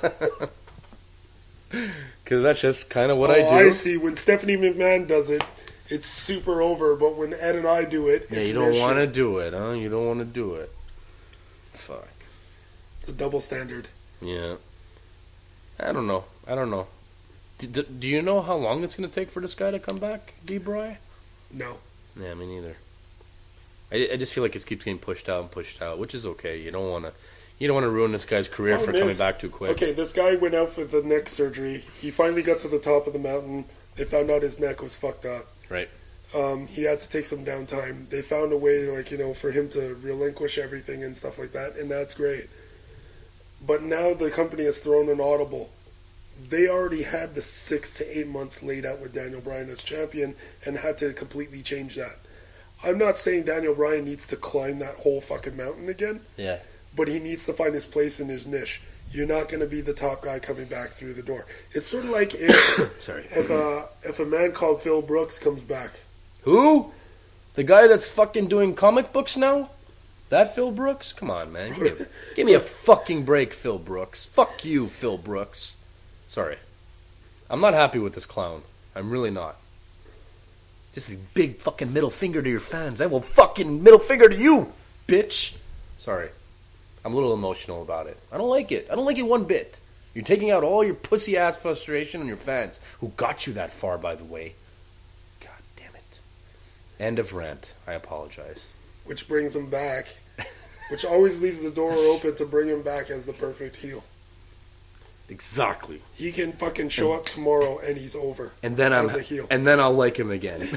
Because that's just kind of what oh, I do. I see. When Stephanie McMahon does it, it's super over. But when Ed and I do it, Yeah, it's you don't want to shit. do it, huh? You don't want to do it. Fuck. The double standard. Yeah. I don't know. I don't know. Do, do, do you know how long it's going to take for this guy to come back, D-Bry? No. Yeah, me neither. I, I just feel like it keeps getting pushed out and pushed out, which is okay. You don't want to, you don't want to ruin this guy's career Problem for coming is- back too quick. Okay, this guy went out for the neck surgery. He finally got to the top of the mountain. They found out his neck was fucked up. Right. Um, he had to take some downtime. They found a way, like, you know, for him to relinquish everything and stuff like that, and that's great. But now the company has thrown an audible. They already had the six to eight months laid out with Daniel Bryan as champion and had to completely change that. I'm not saying Daniel Bryan needs to climb that whole fucking mountain again, Yeah. but he needs to find his place in his niche. You're not going to be the top guy coming back through the door. It's sort of like if Sorry. if, uh, if a man called Phil Brooks comes back. Who? The guy that's fucking doing comic books now? That Phil Brooks? Come on, man. Give me a, give me a fucking break, Phil Brooks. Fuck you, Phil Brooks. Sorry. I'm not happy with this clown. I'm really not. Just a big fucking middle finger to your fans. I will fucking middle finger to you, bitch. Sorry. I'm a little emotional about it. I don't like it. I don't like it one bit. You're taking out all your pussy ass frustration on your fans, who got you that far, by the way. God damn it. End of rant. I apologize. Which brings him back. Which always leaves the door open to bring him back as the perfect heel. Exactly. He can fucking show up tomorrow and he's over. And then I'm as a heel. and then I'll like him again.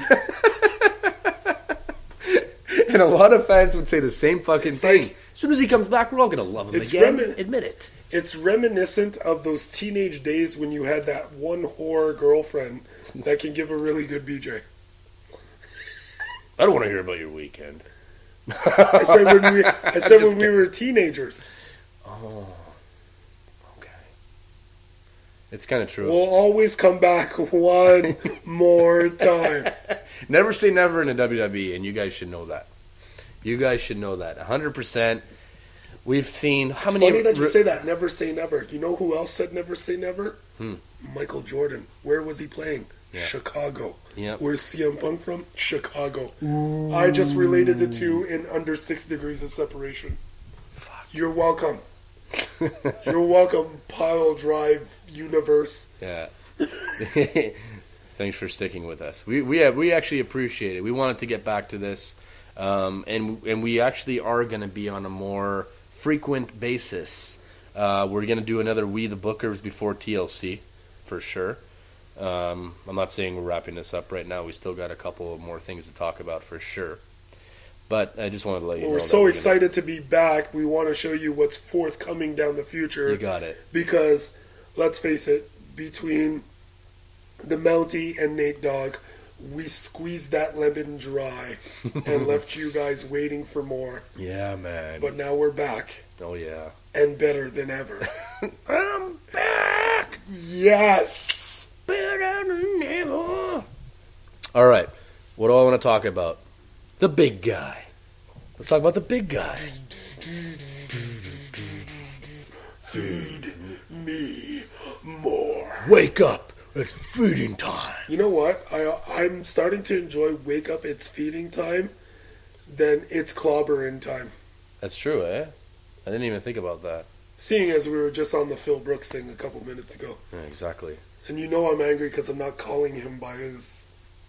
And a lot of fans would say the same fucking It's thing. like- as soon as he comes back, we're all gonna love him It's again. remi- Admit it. It's reminiscent of those teenage days when you had that one whore girlfriend that can give a really good B J. I don't want to hear about your weekend. I said when we, I said Just when we were teenagers. Oh, okay. It's kind of true. We'll always come back one more time. Never say never in a W W E, and you guys should know that. You guys should know that. one hundred percent. We've seen how It's many... funny that you re- say that. Never say never. You know who else said never say never? Hmm. Michael Jordan. Where was he playing? Yeah. Chicago. Yep. Where's C M Punk from? Chicago. I just related the two in under six degrees of separation. Fuck. You're welcome. You're welcome, Pile Drive universe. Yeah. Thanks for sticking with us. We we have, we actually appreciate it. We wanted to get back to this, um, and and we actually are going to be on a more frequent basis. Uh, we're going to do another We the Bookers before T L C, for sure. Um, I'm not saying we're wrapping this up right now. We still got a couple of more things to talk about for sure. But I just wanted to let you Well, know. we're that so gonna- excited to be back. We want to show you what's forthcoming down the future. You got it. Because, let's face it, between the Mountie and Nate Dogg, we squeezed that lemon dry and left you guys waiting for more. Yeah, man. But now we're back. Oh, yeah. And better than ever. I'm back! Yes! Better than ever. All right. What do I want to talk about? The big guy. Let's talk about the big guy. Feed me more. Wake up. It's feeding time. You know what? I, I'm starting to enjoy Wake Up, It's Feeding Time than It's Clobbering Time. That's true, eh? I didn't even think about that. Seeing as we were just on the Phil Brooks thing a couple minutes ago. Yeah, exactly. And you know I'm angry because I'm not calling him by his...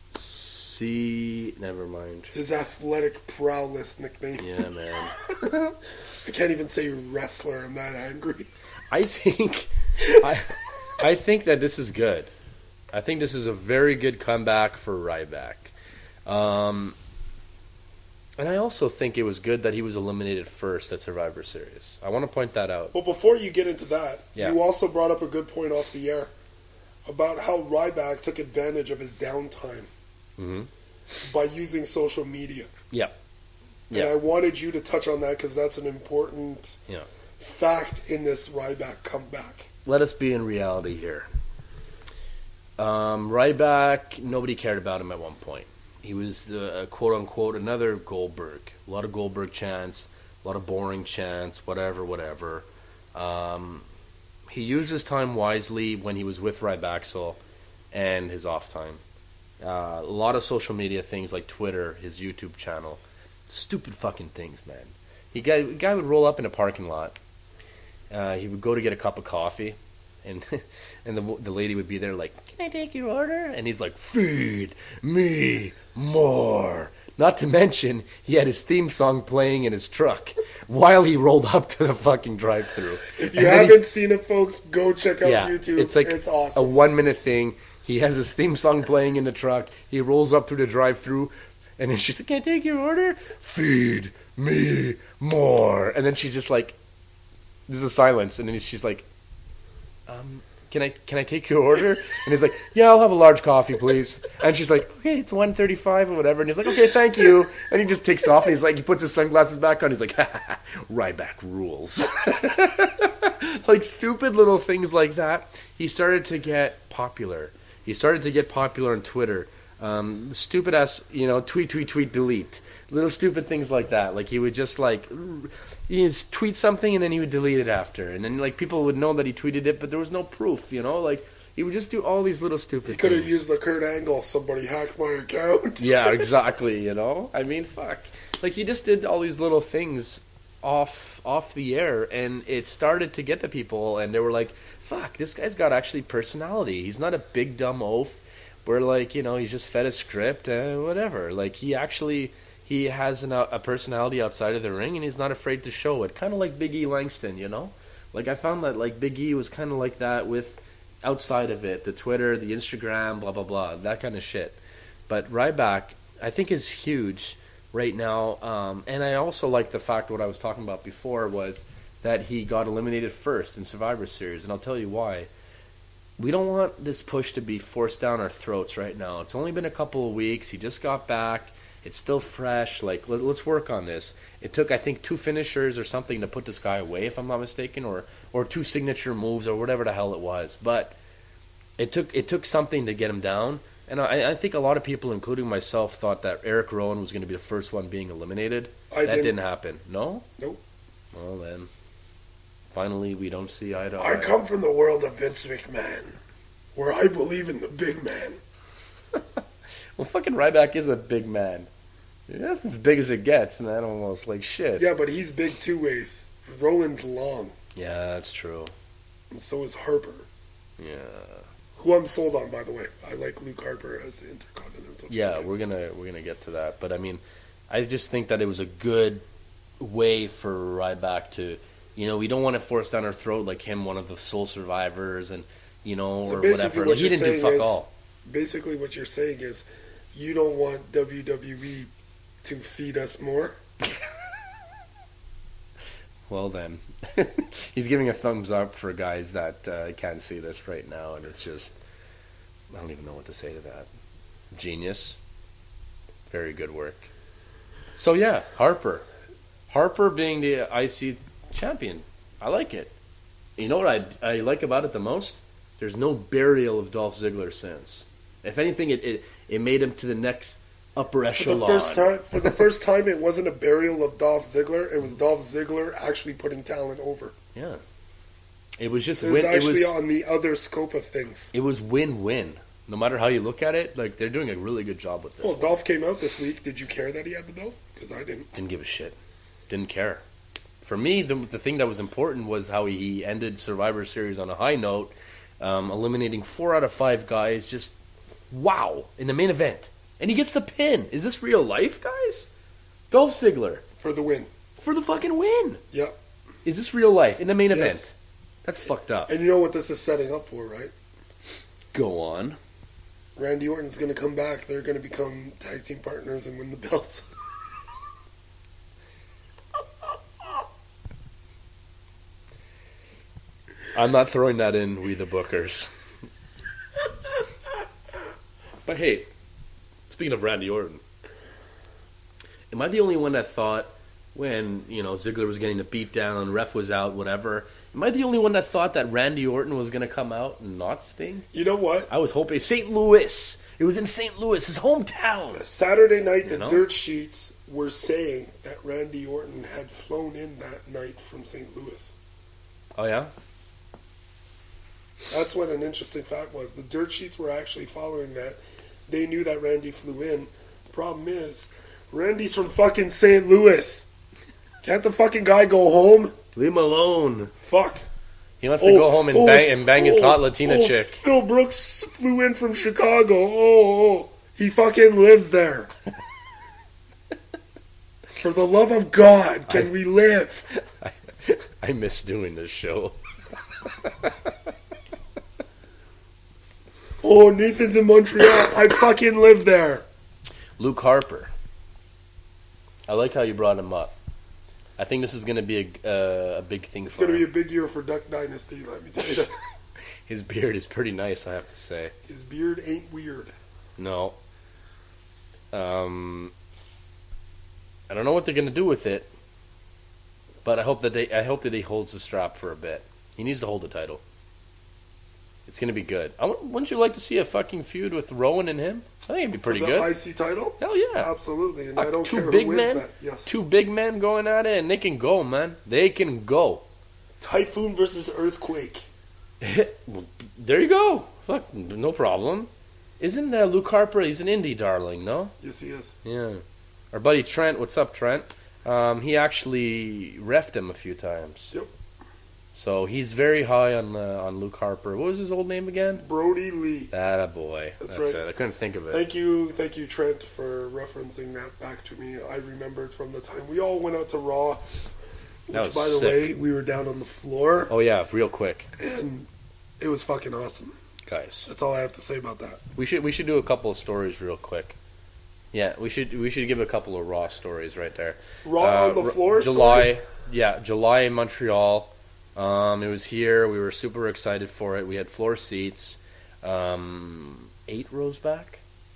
See... Never mind. His athletic prowess nickname. Yeah, man. I can't even say wrestler. I'm that angry. I think... I... I think that this is good. I think this is a very good comeback for Ryback. Um, and I also think it was good that he was eliminated first at Survivor Series. I want to point that out. Well, before you get into that, Yeah. you also brought up a good point off the air about how Ryback took advantage of his downtime Mm-hmm. by using social media. Yeah. And Yeah. I wanted you to touch on that because that's an important Yeah. fact in this Ryback comeback. Let us be in reality here. Um, Ryback, nobody cared about him at one point. He was the uh, quote-unquote another Goldberg. A lot of Goldberg chants, a lot of boring chants, whatever, whatever. Um, he used his time wisely when he was with Rybaxel and his off time. Uh, a lot of social media things like Twitter, his YouTube channel. Stupid fucking things, man. He guy, guy would roll up in a parking lot. Uh, he would go to get a cup of coffee, and and the the lady would be there like, "Can I take your order?" And he's like, "Feed me more." Not to mention, he had his theme song playing in his truck while he rolled up to the fucking drive-thru. If you haven't seen it, folks, go check out Yeah, YouTube. it's like it's a awesome. one-minute thing. He has his theme song playing in the truck. He rolls up through the drive-thru, and then she's like, "Can I take your order?" "Feed me more." And then she's just like, there's a silence, and then she's like, um, can I can I take your order? And he's like, "Yeah, I'll have a large coffee, please." And she's like, "Okay, it's one thirty-five or whatever." And he's like, "Okay, thank you." And he just takes off, and he's like, he puts his sunglasses back on. He's like, "Ha ha ha, Ryback rules." Like stupid little things like that. He started to get popular. He started to get popular on Twitter. Um, stupid ass, you know, tweet, tweet, tweet, delete. Little stupid things like that. Like he would just like, he would tweet something and then he would delete it after. And then like people would know that he tweeted it, but there was no proof, you know? Like he would just do all these little stupid He could have things. used the Kurt Angle. Somebody hacked my account. Yeah, exactly, you know? I mean, fuck. Like he just did all these little things off off the air, and it started to get to people, and they were like, fuck, this guy's got actually personality. He's not a big dumb oaf where, like, you know, he's just fed a script, uh, whatever. Like, he actually, he has an, a personality outside of the ring, and he's not afraid to show it. Kind of like Big E Langston, you know? Like, I found that, like, Big E was kind of like that with outside of it, the Twitter, the Instagram, blah, blah, blah, that kind of shit. But Ryback, I think, is huge right now. Um, and I also like the fact what I was talking about before was that he got eliminated first in Survivor Series. And I'll tell you why. We don't want this push to be forced down our throats right now. It's only been a couple of weeks. He just got back. It's still fresh. Like, let, let's work on this. It took, I think, two finishers or something to put this guy away, if I'm not mistaken, or or two signature moves or whatever the hell it was. But it took it took something to get him down. And I, I think a lot of people, including myself, thought that Eric Rowan was going to be the first one being eliminated. I that didn't. didn't happen. No? Nope. Well, then, finally, we don't see eye to I eye. come from the world of Vince McMahon, where I believe in the big man. Well, fucking Ryback is a big man. That's as big as it gets, man, almost. Like, shit. Yeah, but he's big two ways. Rowan's long, Yeah, that's true. and so is Harper, Yeah. who I'm sold on, by the way. I like Luke Harper as the Intercontinental Yeah, Champion. we're gonna we're gonna get to that, but I mean, I just think that it was a good way for Ryback to, you know, we don't want to force down our throat like him, one of the sole survivors, and you know, So or basically whatever. what Like, he you're didn't do saying fuck is- all. Basically, what you're saying is you don't want W W E to feed us more. Well then, he's giving a thumbs up for guys that uh, can't see this right now, and it's just, I don't even know what to say to that. Genius. Very good work. So yeah, Harper. Harper being the I C champion. I like it. You know what I, I like about it the most? There's no burial of Dolph Ziggler since. If anything, it, it, it made him to the next upper echelon. For the first time, for the first time, it wasn't a burial of Dolph Ziggler. It was Dolph Ziggler actually putting talent over. Yeah. It was just It was win. actually it was, on the other scope of things. It was win-win. No matter how you look at it, like they're doing a really good job with this. Well, one. Dolph came out this week. Did you care that he had the belt? Because I didn't. Didn't give a shit. Didn't care. For me, the the thing that was important was how he ended Survivor Series on a high note, um, eliminating four out of five guys. Just wow in the main event, and he gets the pin. Is this real life, guys? Dolph Ziggler For the win. for the fucking win. Yep. Is this real life in the main Yes. event? That's fucked up. And you know what this is setting up for, right? Go on. Randy Orton's going to come back. They're going to become tag team partners and win the belts. I'm not throwing that in, we the bookers. But hey, speaking of Randy Orton, am I the only one that thought when, you know, Ziggler was getting a beat down, ref was out, whatever, am I the only one that thought that Randy Orton was going to come out and not Sting? You know what? I was hoping. Saint Louis. It was in Saint Louis, his hometown. Saturday night, the You know? dirt sheets were saying that Randy Orton had flown in that night from Saint Louis. Oh, yeah? That's what an interesting fact was. The dirt sheets were actually following that. They knew that Randy flew in. Problem is, Randy's from fucking Saint Louis. Can't the fucking guy go home? Leave him alone. Fuck. He wants to go home and bang, and bang his hot Latina oh, chick. Phil Brooks flew in from Chicago. Oh, oh. He fucking lives there. For the love of God, can I- we live? I, I miss doing this show. Oh, Nathan's in Montreal. I fucking live there. Luke Harper. I like how you brought him up. I think this is going to be a, uh, a big thing It's for going to him. be a big year for Duck Dynasty, let me tell you. His beard is pretty nice, I have to say. His beard ain't weird. No. Um, I don't know what they're going to do with it, but I hope that they I hope that he holds the strap for a bit. He needs to hold the title. It's going to be good. I, wouldn't you like to see a fucking feud with Rowan and him? I think it'd be pretty For the good. I C title? Hell yeah. Absolutely. And Uh, I don't two care big who wins men, that. Yes. two big men going at it, and they can go, man. They can go. Typhoon versus Earthquake. Well, there you go. Fuck, no problem. Isn't uh, Luke Harper? He's an indie darling, no? Yes, he is. Yeah. Our buddy Trent. What's up, Trent? Um, he actually refed him a few times. Yep. So he's very high on uh, on Luke Harper. What was his old name again? Brody Lee. That a boy. That's That's, right. it. I couldn't think of it. Thank you, thank you, Trent, for referencing that back to me. I remembered from the time we all went out to Raw, which, That was by the sick. way, we were down on the floor, Oh yeah, real quick, and it was fucking awesome. guys. That's all I have to say about that. We should we should do a couple of stories real quick. Yeah, we should we should give a couple of Raw stories right there. Raw Uh, on the R- floor. July, stories? yeah, July in Montreal. Um, it was here. We were super excited for it. We had floor seats. Um, eight rows back.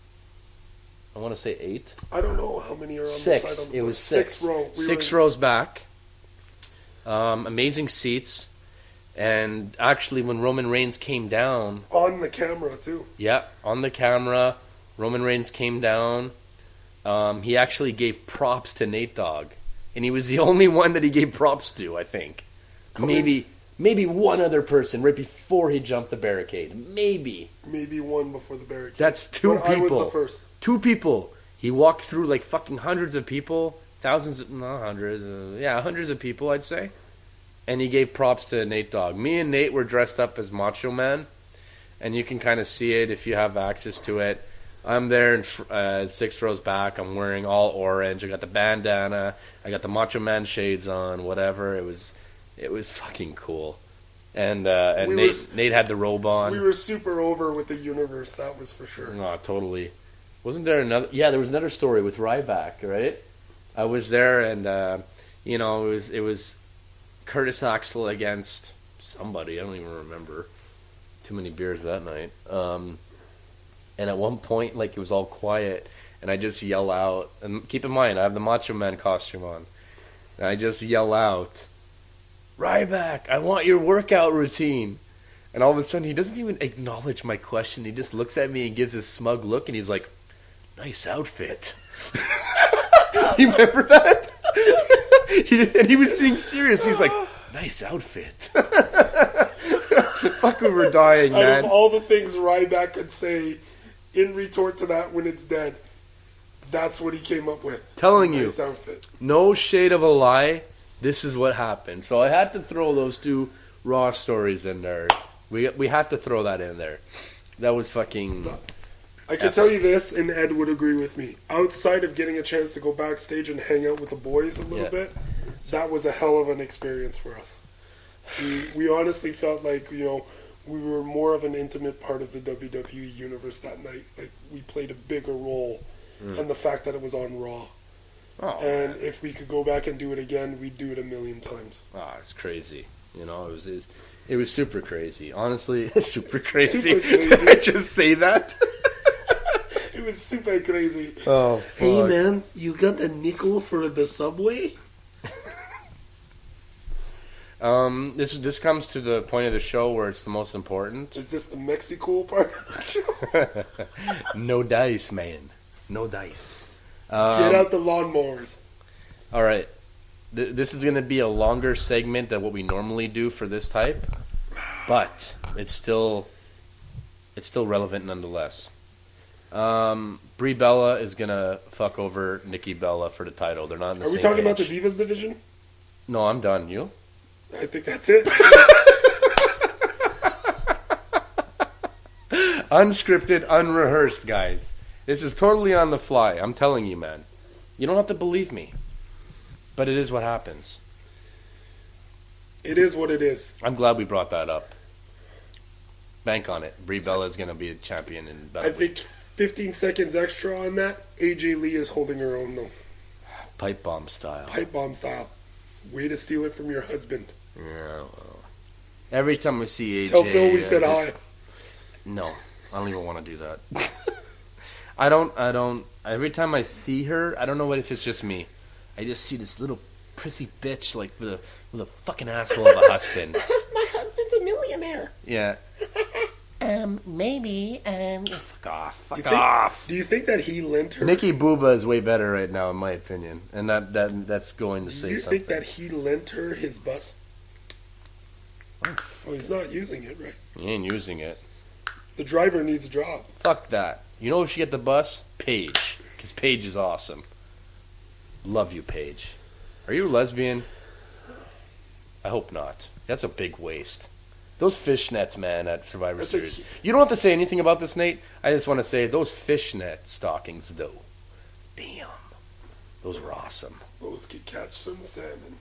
I want to say eight. I don't know how many are on Six. the side. On the It floor. was six. Six row. We six were, rows back. Um, amazing seats. And actually, when Roman Reigns came down, on the camera too. yeah, on the camera, Roman Reigns came down. Um, he actually gave props to Nate Dogg, and he was the only one that he gave props to. I think Come maybe maybe one other person right before he jumped the barricade. Maybe Maybe one before the barricade. that's two but people. I was the first. Two people. He walked through like fucking hundreds of people, thousands, of, not hundreds, uh, yeah, hundreds of people, I'd say. And he gave props to Nate Dogg. Me and Nate were dressed up as Macho Man, and you can kind of see it if you have access to it. I'm there in fr- uh, six rows back. I'm wearing all orange. I got the bandana. I got the Macho Man shades on. Whatever. It was, it was fucking cool. And uh, and We Nate was- Nate had the robe on. We were super over with the universe. That was for sure. Oh, totally. Wasn't there another? Yeah, there was another story with Ryback, right? I was there, and uh, you know, it was it was Curtis Axel against somebody. I don't even remember. Too many beers that night. Um, And at one point, like, it was all quiet, and I just yell out, and keep in mind, I have the Macho Man costume on, and I just yell out, Ryback, I want your workout routine. And all of a sudden, he doesn't even acknowledge my question. He just looks at me and gives this smug look, and he's like, nice outfit. You remember that? he, and he was being serious. He was like, nice outfit. Fuck, we were dying, Out man. of all the things Ryback could say in retort to that when it's dead, that's what he came up with. Telling you, nice outfit. No shade of a lie, this is what happened. So I had to throw those two Raw stories in there. We we had to throw that in there. That was fucking... I can tell you this, and Ed would agree with me. Outside of getting a chance to go backstage and hang out with the boys a little Yeah. bit, that was a hell of an experience for us. We, we honestly felt like, you know, we were more of an intimate part of the W W E universe that night. Like, we played a bigger role, Mm. and the fact that it was on Raw. Oh, And if we could go back and do it again, we'd do it a million times. oh, it's crazy. You know, it was... It was It was super crazy. Honestly, it's super crazy. Super crazy. Did I just say that? It was super crazy. Oh, fuck. Hey, man, you got a nickel for the subway? Um, this this comes to the point of the show where it's the most important. Is this the Mexico part? No dice, man. No dice. Um, Get out the lawnmowers. All right. Th- this is going to be a longer segment than what we normally do for this type, but it's still it's still relevant nonetheless. Um, Brie Bella is going to fuck over Nikki Bella for the title. They're not in the Are same we talking about the page. Divas division? No, I'm done. You? I think that's it. Unscripted, unrehearsed, guys. This is totally on the fly. I'm telling you, man. You don't have to believe me. But it is what happens. It is what it is. I'm glad we brought that up. Bank on it. Brie Bella is going to be a champion in Battle I think fifteen seconds extra on that. A J Lee is holding her own, though. Pipe bomb style. Pipe bomb style. Way to steal it from your husband. Yeah, well. Every time we see A J... Tell Phil we I said just- hi. No, I don't even want to do that. I don't, I don't... Every time I see her, I don't know what if it's just me. I just see this little prissy bitch, like, with a, with a fucking asshole of a husband. My husband's a millionaire. Yeah. Um, maybe, um, Fuck off. Do you Fuck think- off. Do you think that he lent her? Nikki Booba is way better right now, in my opinion. And that, that that's going to Do say you something. think that he lent her his bus? Oh, fuck. Well, he's not using it, right? He ain't using it. The driver needs a job. Fuck that. You know who should get the bus? Paige. Because Paige is awesome. Love you, Paige. Are you a lesbian? I hope not. That's a big waste. Those fishnets, man, at Survivor That's a Series. hu- You don't have to say anything about this, Nate. I just want to say those fishnet stockings, though. Damn. Those were awesome. Those could catch some salmon.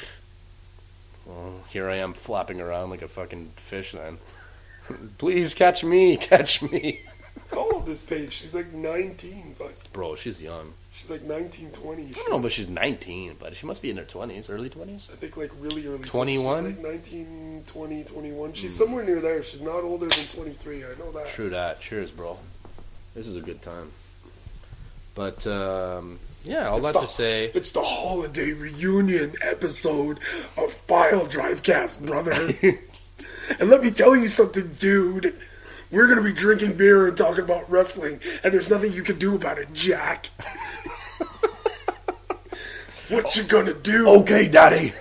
Well, here I am flapping around like a fucking fish then. Please catch me, catch me. How old is Paige? She's like nineteen, but Bro, she's young. she's like nineteen, twenty. I don't know, but she's nineteen, but she must be in her twenties, early twenties. I think like really early. twenty-one? She's like nineteen, twenty, twenty-one. She's somewhere near there. She's not older than twenty-three. I know that. True that. Cheers, bro. This is a good time. But, um, yeah, all It's that the- to say, It's the holiday reunion episode of File Drive Cast, brother. And let me tell you something, dude. We're going to be drinking beer and talking about wrestling, and there's nothing you can do about it, Jack. What you gonna do? okay, Daddy.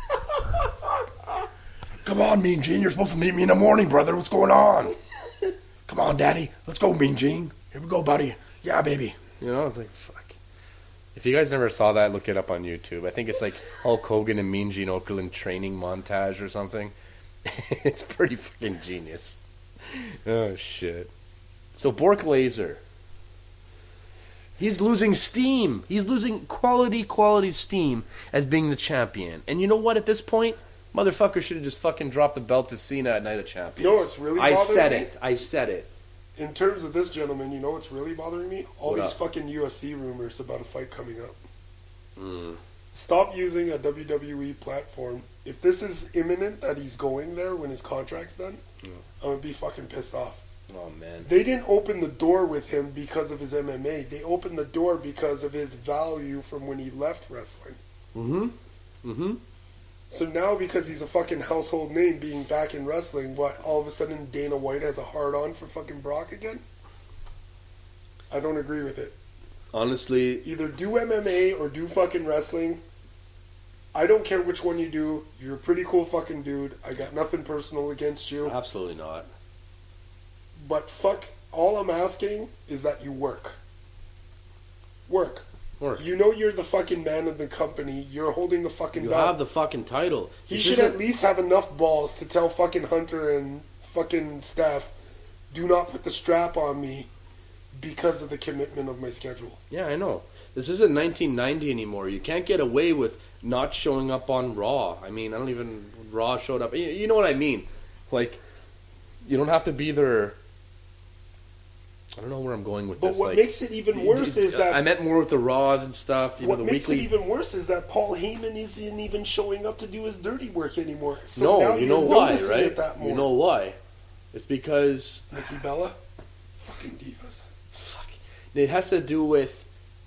Come on, Mean Gene. You're supposed to meet me in the morning, brother. What's going on? Come on, Daddy. Let's go, Mean Gene. Here we go, buddy. Yeah, baby. You know, it's like, fuck. If you guys never saw that, look it up on YouTube. I think it's like Hulk Hogan and Mean Gene Okerlund training montage or something. It's pretty fucking genius. Oh, shit. So, Bork Laser. He's losing steam. He's losing quality, quality steam as being the champion. And you know what? At this point, motherfucker should have just fucking dropped the belt to Cena at Night of Champions. You know what's really I bothering said me? it. I said it. In terms of this gentleman, you know what's really bothering me? All What these up? fucking U F C rumors about a fight coming up. Mm. Stop using a W W E platform. If this is imminent that he's going there when his contract's done, Yeah. I'm gonna be fucking pissed off. Oh man. They didn't open the door with him because of his M M A. They opened the door because of his value from when he left wrestling. Mm-hmm. Mm-hmm. So now, because he's a fucking household name being back in wrestling, what, all of a sudden Dana White has a hard-on for fucking Brock again? I don't agree with it. Honestly, Either do M M A or do fucking wrestling. I don't care which one you do. You're a pretty cool fucking dude. I got nothing personal against you. absolutely not. But fuck, all I'm asking is that you work. Work. Work. You know you're the fucking man of the company. You're holding the fucking You belt. have the fucking title. He This should isn't- at least have enough balls to tell fucking Hunter and fucking Steph, do not put the strap on me because of the commitment of my schedule. Yeah, I know. This isn't nineteen ninety anymore. You can't get away with not showing up on Raw. I mean, I don't even... Raw showed up. You, you know what I mean? Like, you don't have to be there... I don't know where I'm going with But this. what like, makes it even worse d- is that... I meant more with the Raws and stuff. You what know, the makes weekly... it even worse is that Paul Heyman isn't even showing up to do his dirty work anymore. So no, now you you're know why, noticing right? it that more. You know why? It's because... Nikki Bella? Fucking divas. Fuck. It has to do with...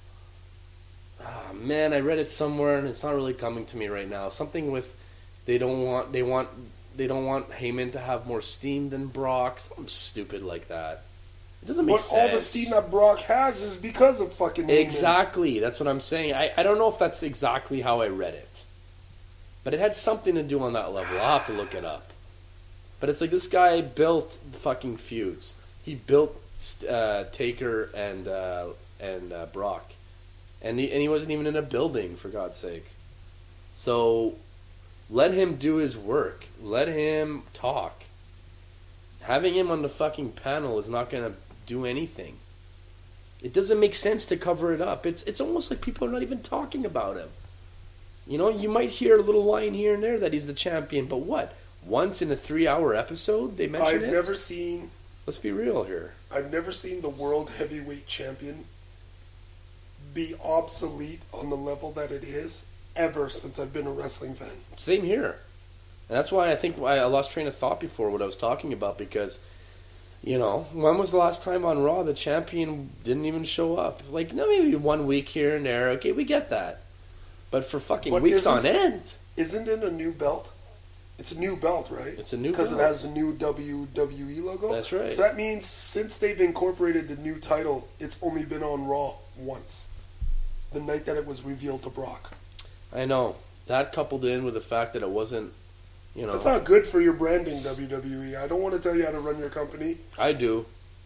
Ah, man, I read it somewhere and it's not really coming to me right now. Something with they don't want they want they don't want Heyman to have more steam than Brock. Something stupid like that. It doesn't make But sense. all the steam that Brock has is because of fucking Heyman. Exactly. That's what I'm saying. I, I don't know if that's exactly how I read it. But it had something to do on that level. I'll have to look it up. But it's like this guy built fucking feuds. He built uh, Taker and uh, and uh, Brock. And he, and he wasn't even in a building, for God's sake. So let him do his work. Let him talk. Having him on the fucking panel is not going to do anything. It doesn't make sense to cover it up. It's it's almost like people are not even talking about him. You know, you might hear a little line here and there that he's the champion, but what? Once in a three-hour episode they mention I've it? never seen... Let's be real here. I've never seen the world heavyweight champion be obsolete on the level that it is ever since I've been a wrestling fan. Same here. And that's why I think why I lost train of thought before what I was talking about, because, you know, when was the last time on Raw the champion didn't even show up? Like, no, maybe one week here and there. Okay, we get that. But for fucking But weeks isn't- on end. Isn't it a new belt? It's a new belt, right? It's a new Because it belt. has the new W W E logo? That's right. So that means since they've incorporated the new title, it's only been on Raw once. The night that it was revealed to Brock. I know. That coupled in with the fact that it wasn't, you know. That's not good for your branding, W W E. I don't want to tell you how to run your company. I do.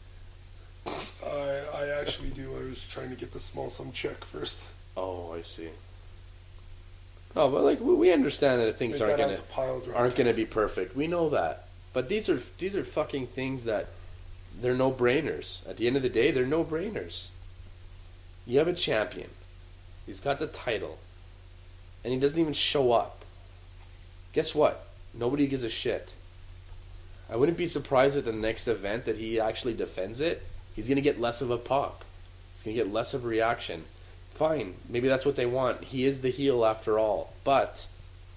I, I actually do. I was trying to get the small sum check first. Oh, I see. No, but like we we understand that things Make aren't that out gonna to pile drive. aren't gonna be perfect. We know that. But these are these are fucking things that they're no brainers. At the end of the day, they're no brainers. You have a champion. He's got the title. And he doesn't even show up. Guess what? Nobody gives a shit. I wouldn't be surprised at the next event that he actually defends it. He's going to get less of a pop. He's going to get less of a reaction. Fine. Maybe that's what they want. He is the heel after all. But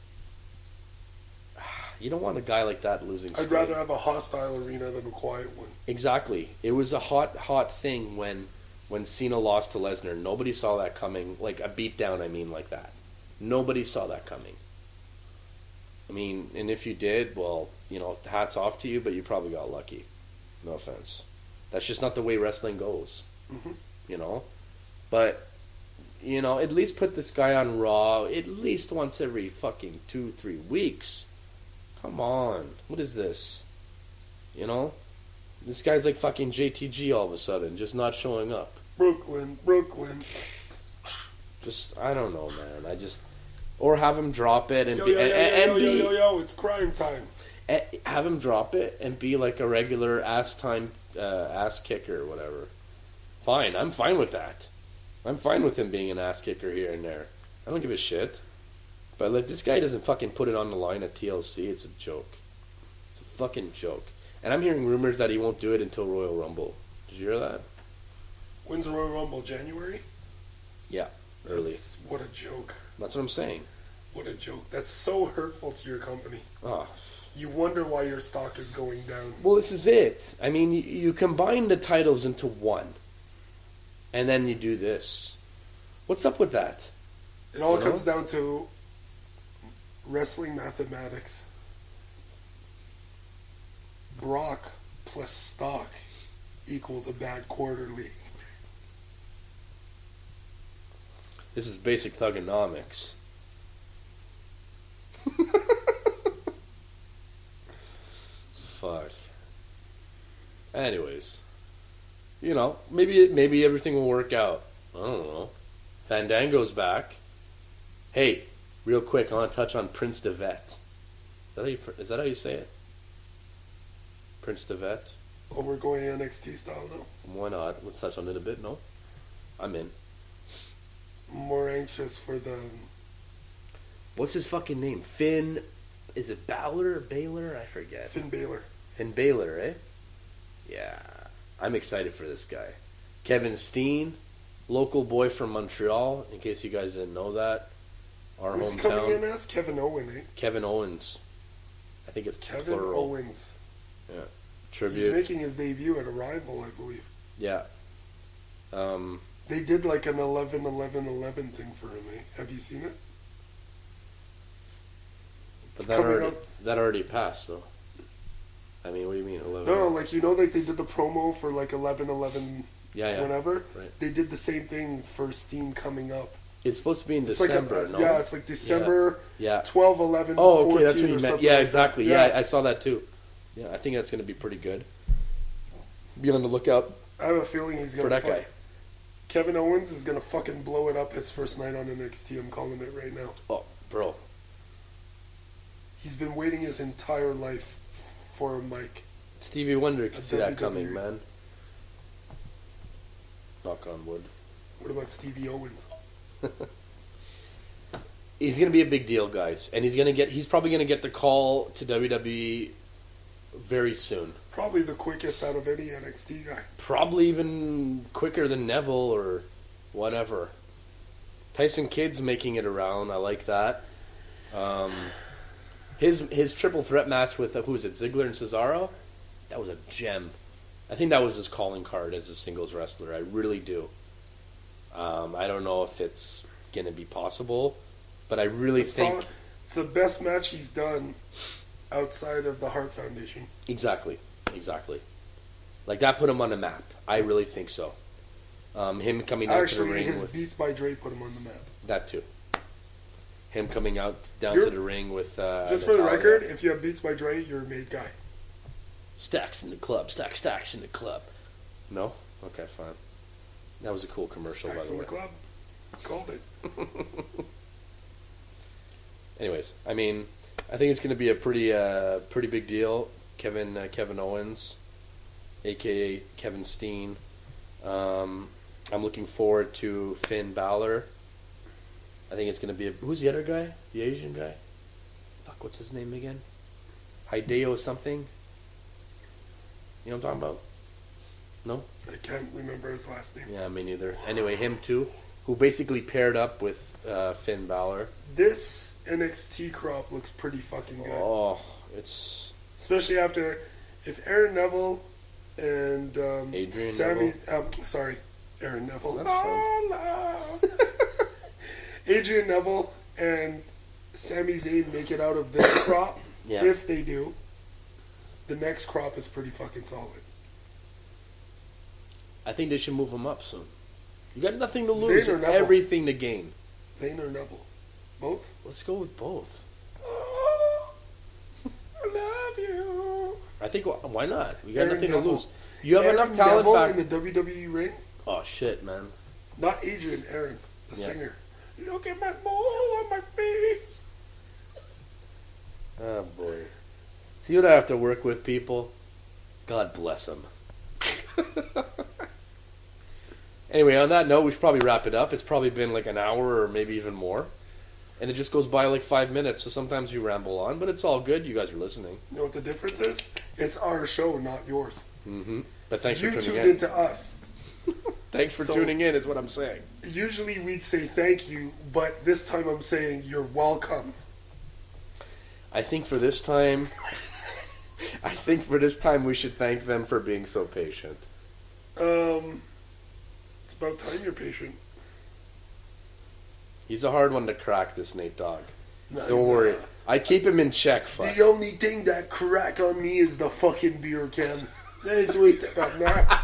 you don't want a guy like that losing I'd steam. rather have a hostile arena than a quiet one. Exactly. It was a hot, hot thing when when Cena lost to Lesnar. Nobody saw that coming. Like a beatdown, I mean, like that. Nobody saw that coming. I mean, and if you did, well, you know, hats off to you, but you probably got lucky. No offense. That's just not the way wrestling goes. Mm-hmm. You know? But, you know, at least put this guy on Raw at least once every fucking two, three weeks. Come on. What is this? You know? This guy's like fucking J T G all of a sudden, just not showing up. Brooklyn, Brooklyn. Just, I don't know, man. I just... Or have him drop it and Yo, be... yo, yo, and, yo, and yo, be yo, yo, yo, it's crime time. eh, have him drop it and be like a regular ass time uh, ass kicker or whatever. Fine, I'm fine with that. I'm fine with him being an ass kicker here and there. I don't give a shit. But like, this guy doesn't fucking put it on the line at T L C. It's a joke. It's a fucking joke. And I'm hearing rumors that he won't do it until Royal Rumble. Did you hear that? When's the Royal Rumble? January? Yeah, early. That's, what a joke. That's what I'm saying. What a joke. That's so hurtful to your company. Oh, You wonder why your stock is going down. Well, this is it. I mean, you, you combine the titles into one, and then you do this. What's up with that? It all You know? comes down to wrestling mathematics. Brock plus stock equals a bad quarterly. This is basic thugonomics. Fuck. Anyways, you know, maybe maybe everything will work out. I don't know. Fandango's back. Hey, real quick, I want to touch on Prince Devet. Is that how you, is that how you say it? Prince Devet? Oh, we're going N X T style now. Why not? Let's touch on it a bit, no? I'm in. More anxious for the... What's his fucking name? Finn... Is it Balor or Baylor? I forget. Finn Balor. Finn Balor, eh? Yeah. I'm excited for this guy. Kevin Steen, local boy from Montreal, in case you guys didn't know that. Our Who's he coming in hometown. as? Kevin Owen, eh? Kevin Owens. I think it's Kevin plural. Owens. Yeah. He's Tribute. making his debut at Arrival, I believe. Yeah. Um, They did like an eleven eleven eleven thing for him, eh? Have you seen it? but that coming already, up. that already passed, though. I mean, what do you mean, eleven? No, like, you know, like they did the promo for like eleven eleven yeah, yeah. whenever? Right. They did the same thing for Steam coming up. It's supposed to be in It's December, like a, no? Yeah, it's like December Yeah. twelve eleven Oh, okay, fourteen that's what or you meant. something Yeah, like exactly. that. Yeah. I saw that too. Yeah, I think that's going to be pretty good. Be on the lookout I have a feeling he's for gonna that fuck, guy. Kevin Owens is gonna fucking blow it up his first night on N X T. I'm calling it right now. Oh, bro. He's been waiting his entire life for a mic. Stevie Wonder could That's see that W W E. coming, man. Knock on wood. What about Stevie Owens? He's going to be a big deal, guys. And he's going to get he's probably going to get the call to W W E very soon. Probably the quickest out of any N X T guy. Probably even quicker than Neville or whatever. Tyson Kidd's making it around. I like that. Um, his his triple threat match with, uh, who was it, Ziggler and Cesaro? That was a gem. I think that was his calling card as a singles wrestler. I really do. Um, I don't know if it's going to be possible, but I really It's, think... probably, it's the best match he's done outside of the Hart Foundation. Exactly. Exactly. Like, that put him on the map. I really think so. Um, him coming out to the Actually, ring his with... Beats by Dre put him on the map. That too. Him coming out down You're- to the ring with... Uh, Just for the Natalia. record, if you have Beats by Dre, you're a made guy. Stacks in the club. Stack, stacks in the club. No? Okay, fine. That was a cool commercial, Stacks by in the the way. club. Called it. Anyways, I mean, I think it's going to be a pretty, uh, pretty big deal. Kevin, uh, Kevin Owens, a k a. Kevin Steen. Um, I'm looking forward to Finn Balor. I think it's going to be a... Who's the other guy? The Asian guy? Fuck, what's his name again? Hideo something? You know what I'm talking about? No? I can't remember his last name. Yeah, me neither. Anyway, him too, who basically paired up with uh, Finn Balor. This N X T crop looks pretty fucking good. Oh, it's... Especially after, if Aaron Neville and um, Adrian Sammy, um, sorry, Aaron Neville. That's oh, no. Adrian Neville and Sami Zayn make it out of this crop. Yeah. If they do, the next crop is pretty fucking solid. I think they should move him up soon. You got nothing to Zayn lose or and Neville? everything to gain. Zayn or Neville, both. Let's go with both. Oh, I love you. I think, wh- why not? We got Aaron nothing Neville. to lose. You have Aaron enough talent Neville back. in the W W E ring. Oh, shit, man. Not Adrian, Aaron, the Yeah. singer. Look at my mole on my face. Oh, boy. See what I have to work with, people? God bless them. Anyway, on that note, we should probably wrap it up. It's probably been like an hour or maybe even more. And it just goes by like five minutes, so sometimes we ramble on, but it's all good. You guys are listening. You know what the difference is? It's our show, not yours. Mm-hmm. But thanks you for tuning tuned in. into us. Thanks for So- tuning in, is what I'm saying. Usually we'd say thank you, but this time I'm saying you're welcome. I think for this time, I think for this time we should thank them for being so patient. Um, it's about time you're patient. He's a hard one to crack, this Nate Dogg. Nah, Don't nah. worry. I keep him in check, fuck. The only thing that crack on me is the fucking beer can. Let's wait about that.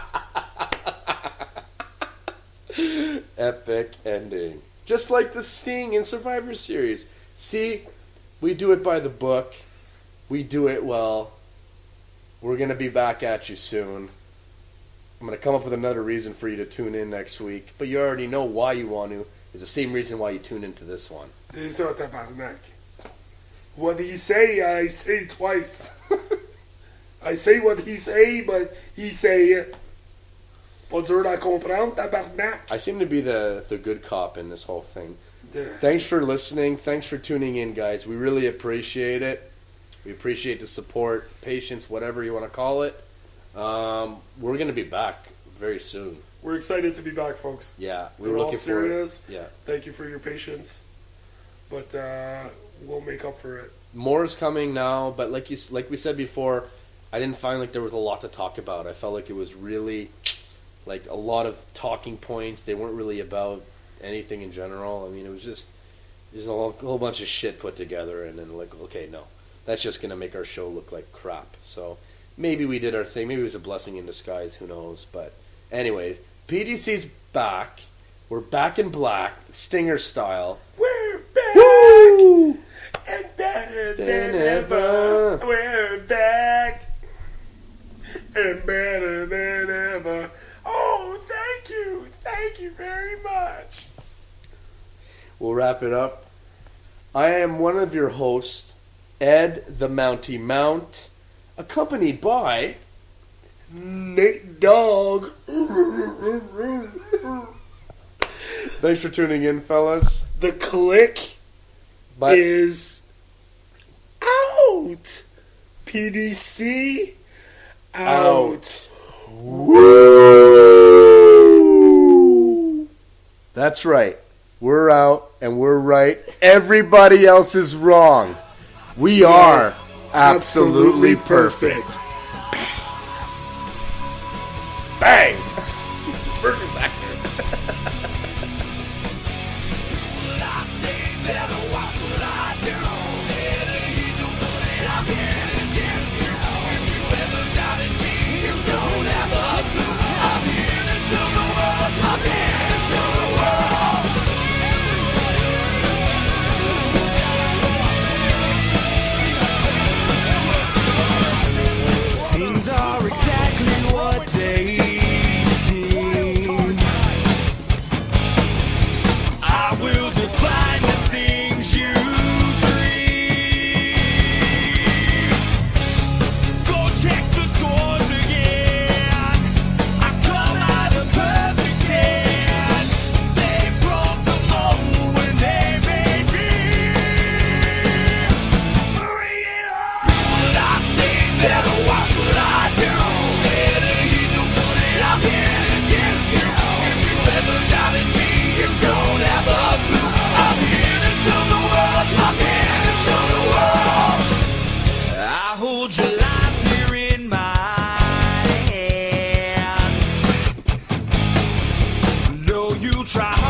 Epic ending. Just like the Sting in Survivor Series. See, we do it by the book. We do it well. We're going to be back at you soon. I'm going to come up with another reason for you to tune in next week. But you already know why you want to. It's the same reason why you tune into this one. C'est ça, tabarnak. What he say, I say twice. I say what he say, but he say it. Pas dur à comprendre, tabarnak. I seem to be the, the good cop in this whole thing. The- Thanks for listening. Thanks for tuning in, guys. We really appreciate it. We appreciate the support, patience, whatever you want to call it. Um, we're going to be back very soon. We're excited to be back, folks. Yeah, we We're were all looking serious. for it. Yeah. Thank you for your patience. But uh, we'll make up for it. More is coming now, but like you, like we said before, I didn't find like there was a lot to talk about. I felt like it was really like a lot of talking points. They weren't really about anything in general. I mean, it was just just a whole, whole bunch of shit put together, and then like, okay, no, that's just gonna make our show look like crap. So maybe we did our thing. Maybe it was a blessing in disguise. Who knows? But anyways, P D C's back. We're back in black, Stinger style. We're back! Woo! And better than, Than ever. ever. We're back. And better than ever. Oh, thank you. Thank you very much. We'll wrap it up. I am one of your hosts, Ed the Mountie Mount, accompanied by Nate Dogg. Thanks for tuning in, fellas. The click Bye. is out. P D C out. Out. Woo! That's right. We're out and we're right. Everybody else is wrong. We are absolutely perfect. Bang! Perfect actor. Things are exactly what they seem. I will define the things you dream. Go check the scores again. I come out of perfect ten. They broke the mold when they made me. Bring it on. I think better watch what I do. Better you don't put it out here against you. If you ever doubted me, you don't have a clue. I'm here to tell the world. I'm here to show the world. I hold your life here in my hands. Though you try